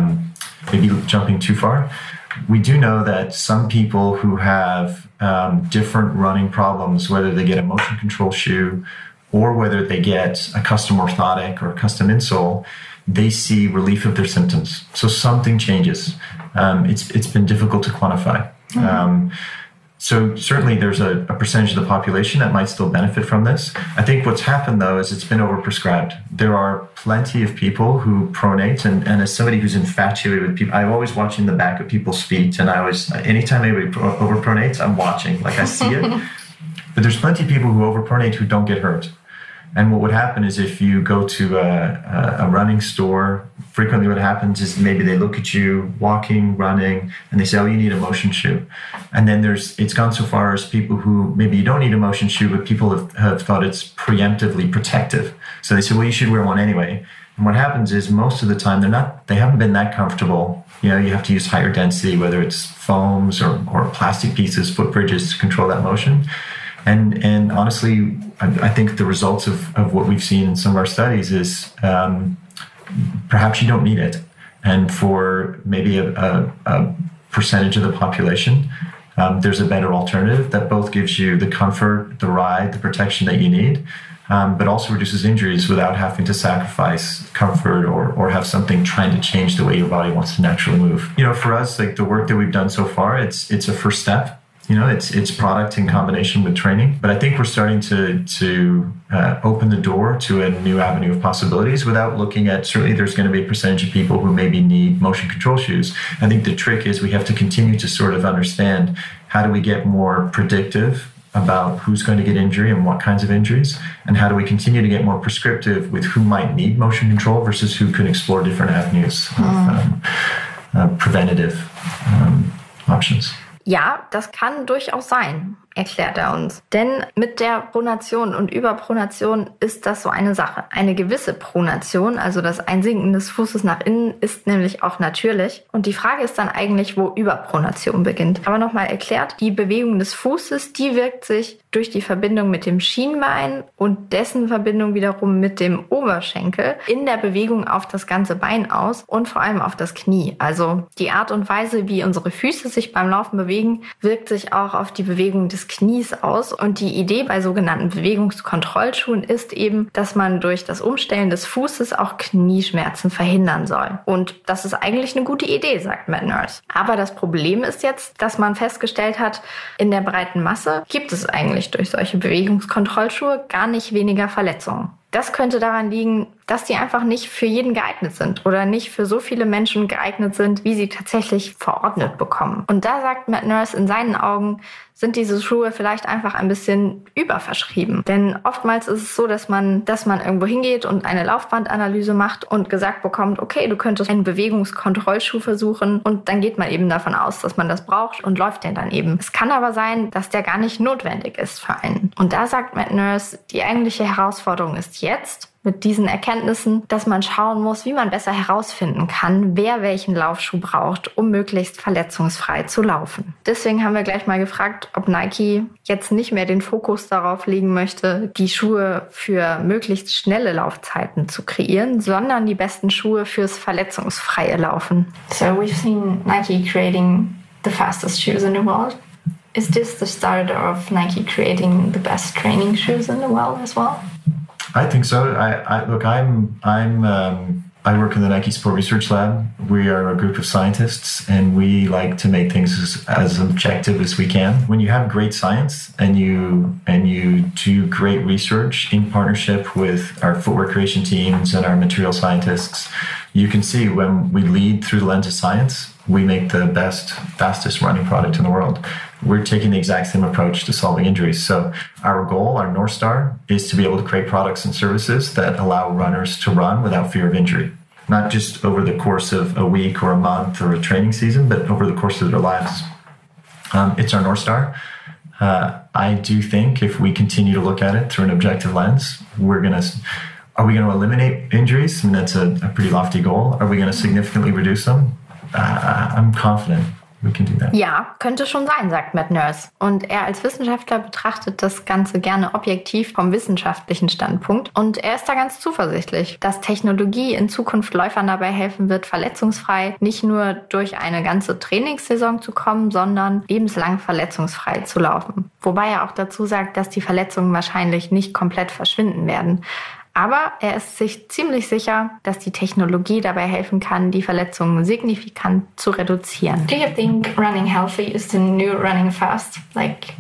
maybe jumping too far. We do know that some people who have different running problems, whether they get a motion control shoe or whether they get a custom orthotic or a custom insole, they see relief of their symptoms. So something changes. It's been difficult to quantify. Mm-hmm. So certainly there's a percentage of the population that might still benefit from this. I think what's happened, though, is it's been overprescribed. There are plenty of people who pronate, and as somebody who's infatuated with people, I'm always watching the back of people's feet, and anytime anybody overpronates, I'm watching, like I see it. But there's plenty of people who overpronate who don't get hurt. And what would happen is if you go to a running store, frequently what happens is maybe they look at you walking, running, and they say, oh, you need a motion shoe. And then it's gone so far as people who maybe you don't need a motion shoe, but people have thought it's preemptively protective. So they say, well, you should wear one anyway. And what happens is most of the time they haven't been that comfortable. You have to use higher density, whether it's foams or plastic pieces, foot bridges to control that motion. And honestly, I think the results of what we've seen in some of our studies is perhaps you don't need it. And for maybe a percentage of the population, there's a better alternative that both gives you the comfort, the ride, the protection that you need, but also reduces injuries without having to sacrifice comfort or have something trying to change the way your body wants to naturally move. For us, like the work that we've done so far, it's a first step. It's product in combination with training, but I think we're starting to open the door to a new avenue of possibilities without looking at, certainly there's going to be a percentage of people who maybe need motion control shoes. I think the trick is we have to continue to sort of understand how do we get more predictive about who's going to get injury and what kinds of injuries, and how do we continue to get more prescriptive with who might need motion control versus who can explore different avenues of preventative options. Ja, das kann durchaus sein, erklärt er uns. Denn mit der Pronation und Überpronation ist das so eine Sache. Eine gewisse Pronation, also das Einsinken des Fußes nach innen, ist nämlich auch natürlich. Und die Frage ist dann eigentlich, wo Überpronation beginnt. Aber nochmal erklärt, die Bewegung des Fußes, die wirkt sich durch die Verbindung mit dem Schienbein und dessen Verbindung wiederum mit dem Oberschenkel in der Bewegung auf das ganze Bein aus und vor allem auf das Knie. Also die Art und Weise, wie unsere Füße sich beim Laufen bewegen, wirkt sich auch auf die Bewegung des Knies aus. Und die Idee bei sogenannten Bewegungskontrollschuhen ist eben, dass man durch das Umstellen des Fußes auch Knieschmerzen verhindern soll. Und das ist eigentlich eine gute Idee, sagt Matt Nurse. Aber das Problem ist jetzt, dass man festgestellt hat, in der breiten Masse gibt es eigentlich durch solche Bewegungskontrollschuhe gar nicht weniger Verletzungen. Das könnte daran liegen, dass die einfach nicht für jeden geeignet sind oder nicht für so viele Menschen geeignet sind, wie sie tatsächlich verordnet bekommen. Und da sagt Matt Nurse, in seinen Augen sind diese Schuhe vielleicht einfach ein bisschen überverschrieben. Denn oftmals ist es so, dass man irgendwo hingeht und eine Laufbandanalyse macht und gesagt bekommt, okay, du könntest einen Bewegungskontrollschuh versuchen, und dann geht man eben davon aus, dass man das braucht und läuft den dann eben. Es kann aber sein, dass der gar nicht notwendig ist für einen. Und da sagt Matt Nurse, die eigentliche Herausforderung ist jetzt, mit diesen Erkenntnissen, dass man schauen muss, wie man besser herausfinden kann, wer welchen Laufschuh braucht, um möglichst verletzungsfrei zu laufen. Deswegen haben wir gleich mal gefragt, ob Nike jetzt nicht mehr den Fokus darauf legen möchte, die Schuhe für möglichst schnelle Laufzeiten zu kreieren, sondern die besten Schuhe fürs verletzungsfreie Laufen. So we've seen Nike creating the fastest shoes in the world. is this the start of Nike creating the best training shoes in the world as well? I think so. I work in the Nike Sport Research Lab. We are a group of scientists, and we like to make things as objective as we can. When you have great science and you do great research in partnership with our footwear creation teams and our material scientists, you can see when we lead through the lens of science, we make the best, fastest running product in the world. We're taking the exact same approach to solving injuries. So our goal, our North Star, is to be able to create products and services that allow runners to run without fear of injury. Not just over the course of a week or a month or a training season, but over the course of their lives. It's our North Star. I do think if we continue to look at it through an objective lens, are we going to eliminate injuries? I mean, that's a pretty lofty goal. Are we going to significantly reduce them? I'm confident we can do that. Ja, könnte schon sein, sagt Matt Nurse. Und er als Wissenschaftler betrachtet das Ganze gerne objektiv vom wissenschaftlichen Standpunkt. Und er ist da ganz zuversichtlich, dass Technologie in Zukunft Läufern dabei helfen wird, verletzungsfrei nicht nur durch eine ganze Trainingssaison zu kommen, sondern lebenslang verletzungsfrei zu laufen. Wobei er auch dazu sagt, dass die Verletzungen wahrscheinlich nicht komplett verschwinden werden. Aber er ist sich ziemlich sicher, dass die Technologie dabei helfen kann, die Verletzungen signifikant zu reduzieren. Do you think running healthy is the new running fast? Like,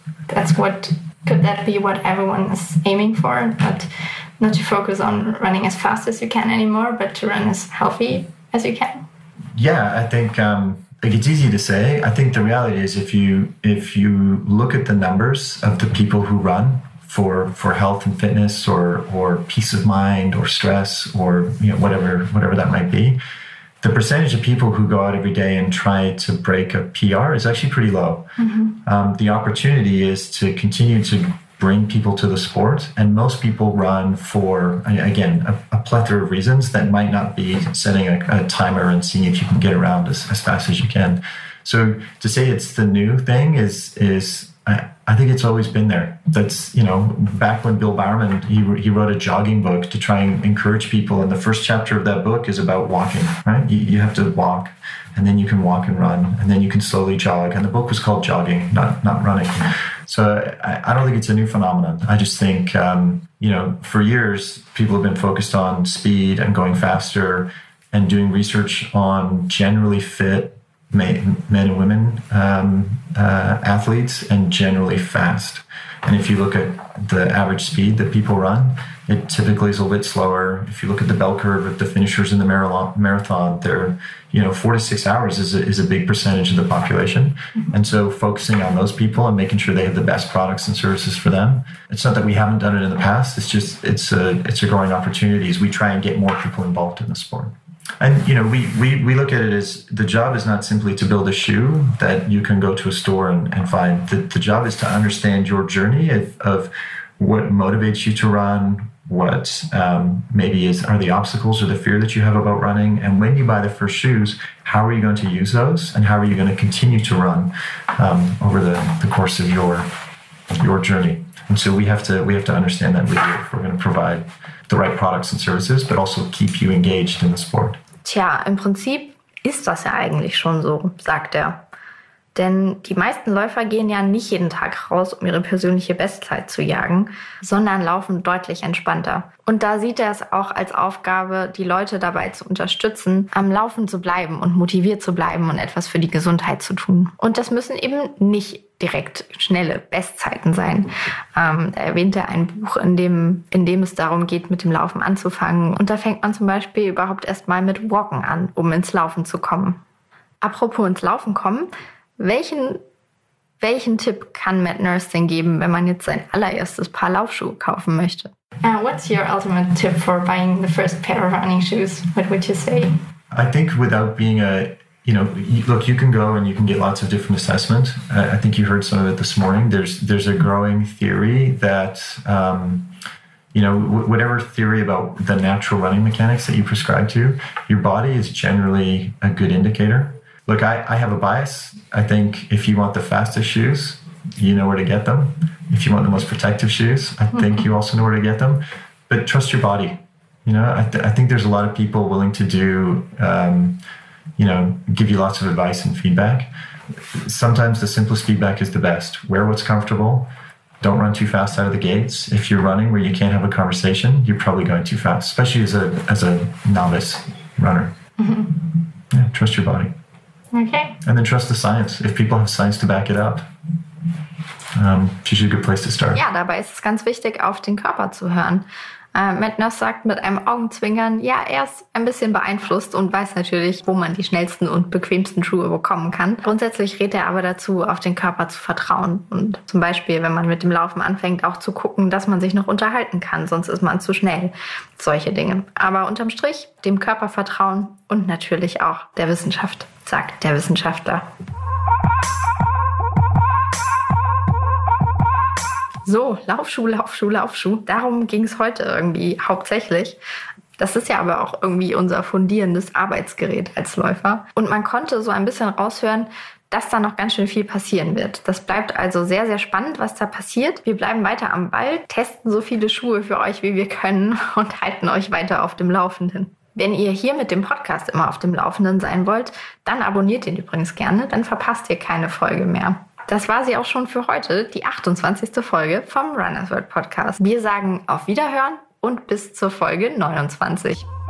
could that be what everyone is aiming for? Not to focus on running as fast as you can anymore, but to run as healthy as you can? Yeah, I think it's easy to say. I think the reality is if you look at the numbers of the people who run for health and fitness or peace of mind or stress or whatever that might be, the percentage of people who go out every day and try to break a PR is actually pretty low. Mm-hmm. The opportunity is to continue to bring people to the sport, and most people run for, again, a plethora of reasons that might not be setting a timer and seeing if you can get around as fast as you can. So to say it's the new thing is I think it's always been there. That's, back when Bill Bowerman, he wrote a jogging book to try and encourage people. And the first chapter of that book is about walking, right? You have to walk, and then you can walk and run, and then you can slowly jog. And the book was called Jogging, not running. So I don't think it's a new phenomenon. I just think, for years, people have been focused on speed and going faster and doing research on generally fit men and women athletes and generally fast. And if you look at the average speed that people run, it typically is a little bit slower. If you look at the bell curve of the finishers in the marathon, they're 4 to 6 hours is a big percentage of the population. Mm-hmm. And so focusing on those people and making sure they have the best products and services for them. It's not that we haven't done it in the past. It's just it's a growing opportunity as we try and get more people involved in the sport. And, we look at it as the job is not simply to build a shoe that you can go to a store and find. The job is to understand your journey of what motivates you to run, what maybe are the obstacles or the fear that you have about running. And when you buy the first shoes, how are you going to use those? And how are you going to continue to run over the course of your journey? And so we have to understand that with you if we're going to provide the right products and services, but also keep you engaged in the sport. Tja, im Prinzip ist das ja eigentlich schon so, sagt er. Denn die meisten Läufer gehen ja nicht jeden Tag raus, um ihre persönliche Bestzeit zu jagen, sondern laufen deutlich entspannter. Und da sieht er es auch als Aufgabe, die Leute dabei zu unterstützen, am Laufen zu bleiben und motiviert zu bleiben und etwas für die Gesundheit zu tun. Und das müssen eben nicht direkt schnelle Bestzeiten sein. Da erwähnt er ein Buch, in dem es darum geht, mit dem Laufen anzufangen. Und da fängt man zum Beispiel überhaupt erst mal mit Walken an, um ins Laufen zu kommen. Apropos ins Laufen kommen, welchen Tipp kann Matt Nurse denn geben, wenn man jetzt sein allererstes Paar Laufschuhe kaufen möchte? What's your ultimate tip for buying the first pair of running shoes? What would you say? I think without being look, you can go and you can get lots of different assessment. I think you heard some of it this morning. There's a growing theory that, whatever theory about the natural running mechanics that you prescribe to, your body is generally a good indicator. Look, I have a bias. I think if you want the fastest shoes, you know where to get them. If you want the most protective shoes, I think you also know where to get them. But trust your body. I think there's a lot of people willing to do, give you lots of advice and feedback. sometimes the simplest feedback is the best. Wear what's comfortable. Don't run too fast out of the gates. If you're running where you can't have a conversation, you're probably going too fast, especially as a novice runner. Yeah, trust your body. Okay. And then trust the science. If people have science to back it up, it's usually a good place to start. Ja, dabei ist es ganz wichtig, auf den Körper zu hören. Matt Noss sagt mit einem Augenzwinkern, ja, er ist ein bisschen beeinflusst und weiß natürlich, wo man die schnellsten und bequemsten Schuhe bekommen kann. Grundsätzlich rät er aber dazu, auf den Körper zu vertrauen und zum Beispiel, wenn man mit dem Laufen anfängt, auch zu gucken, dass man sich noch unterhalten kann, sonst ist man zu schnell. Solche Dinge. Aber unterm Strich dem Körper vertrauen und natürlich auch der Wissenschaft, sagt der Wissenschaftler. So, Laufschuh, Laufschuh, Laufschuh. Darum ging es heute irgendwie hauptsächlich. Das ist ja aber auch irgendwie unser fundierendes Arbeitsgerät als Läufer. Und man konnte so ein bisschen raushören, dass da noch ganz schön viel passieren wird. Das bleibt also sehr, sehr spannend, was da passiert. Wir bleiben weiter am Ball, testen so viele Schuhe für euch, wie wir können und halten euch weiter auf dem Laufenden. Wenn ihr hier mit dem Podcast immer auf dem Laufenden sein wollt, dann abonniert ihn übrigens gerne, dann verpasst ihr keine Folge mehr. Das war sie auch schon für heute, die 28. Folge vom Runners World Podcast. Wir sagen auf Wiederhören und bis zur Folge 29.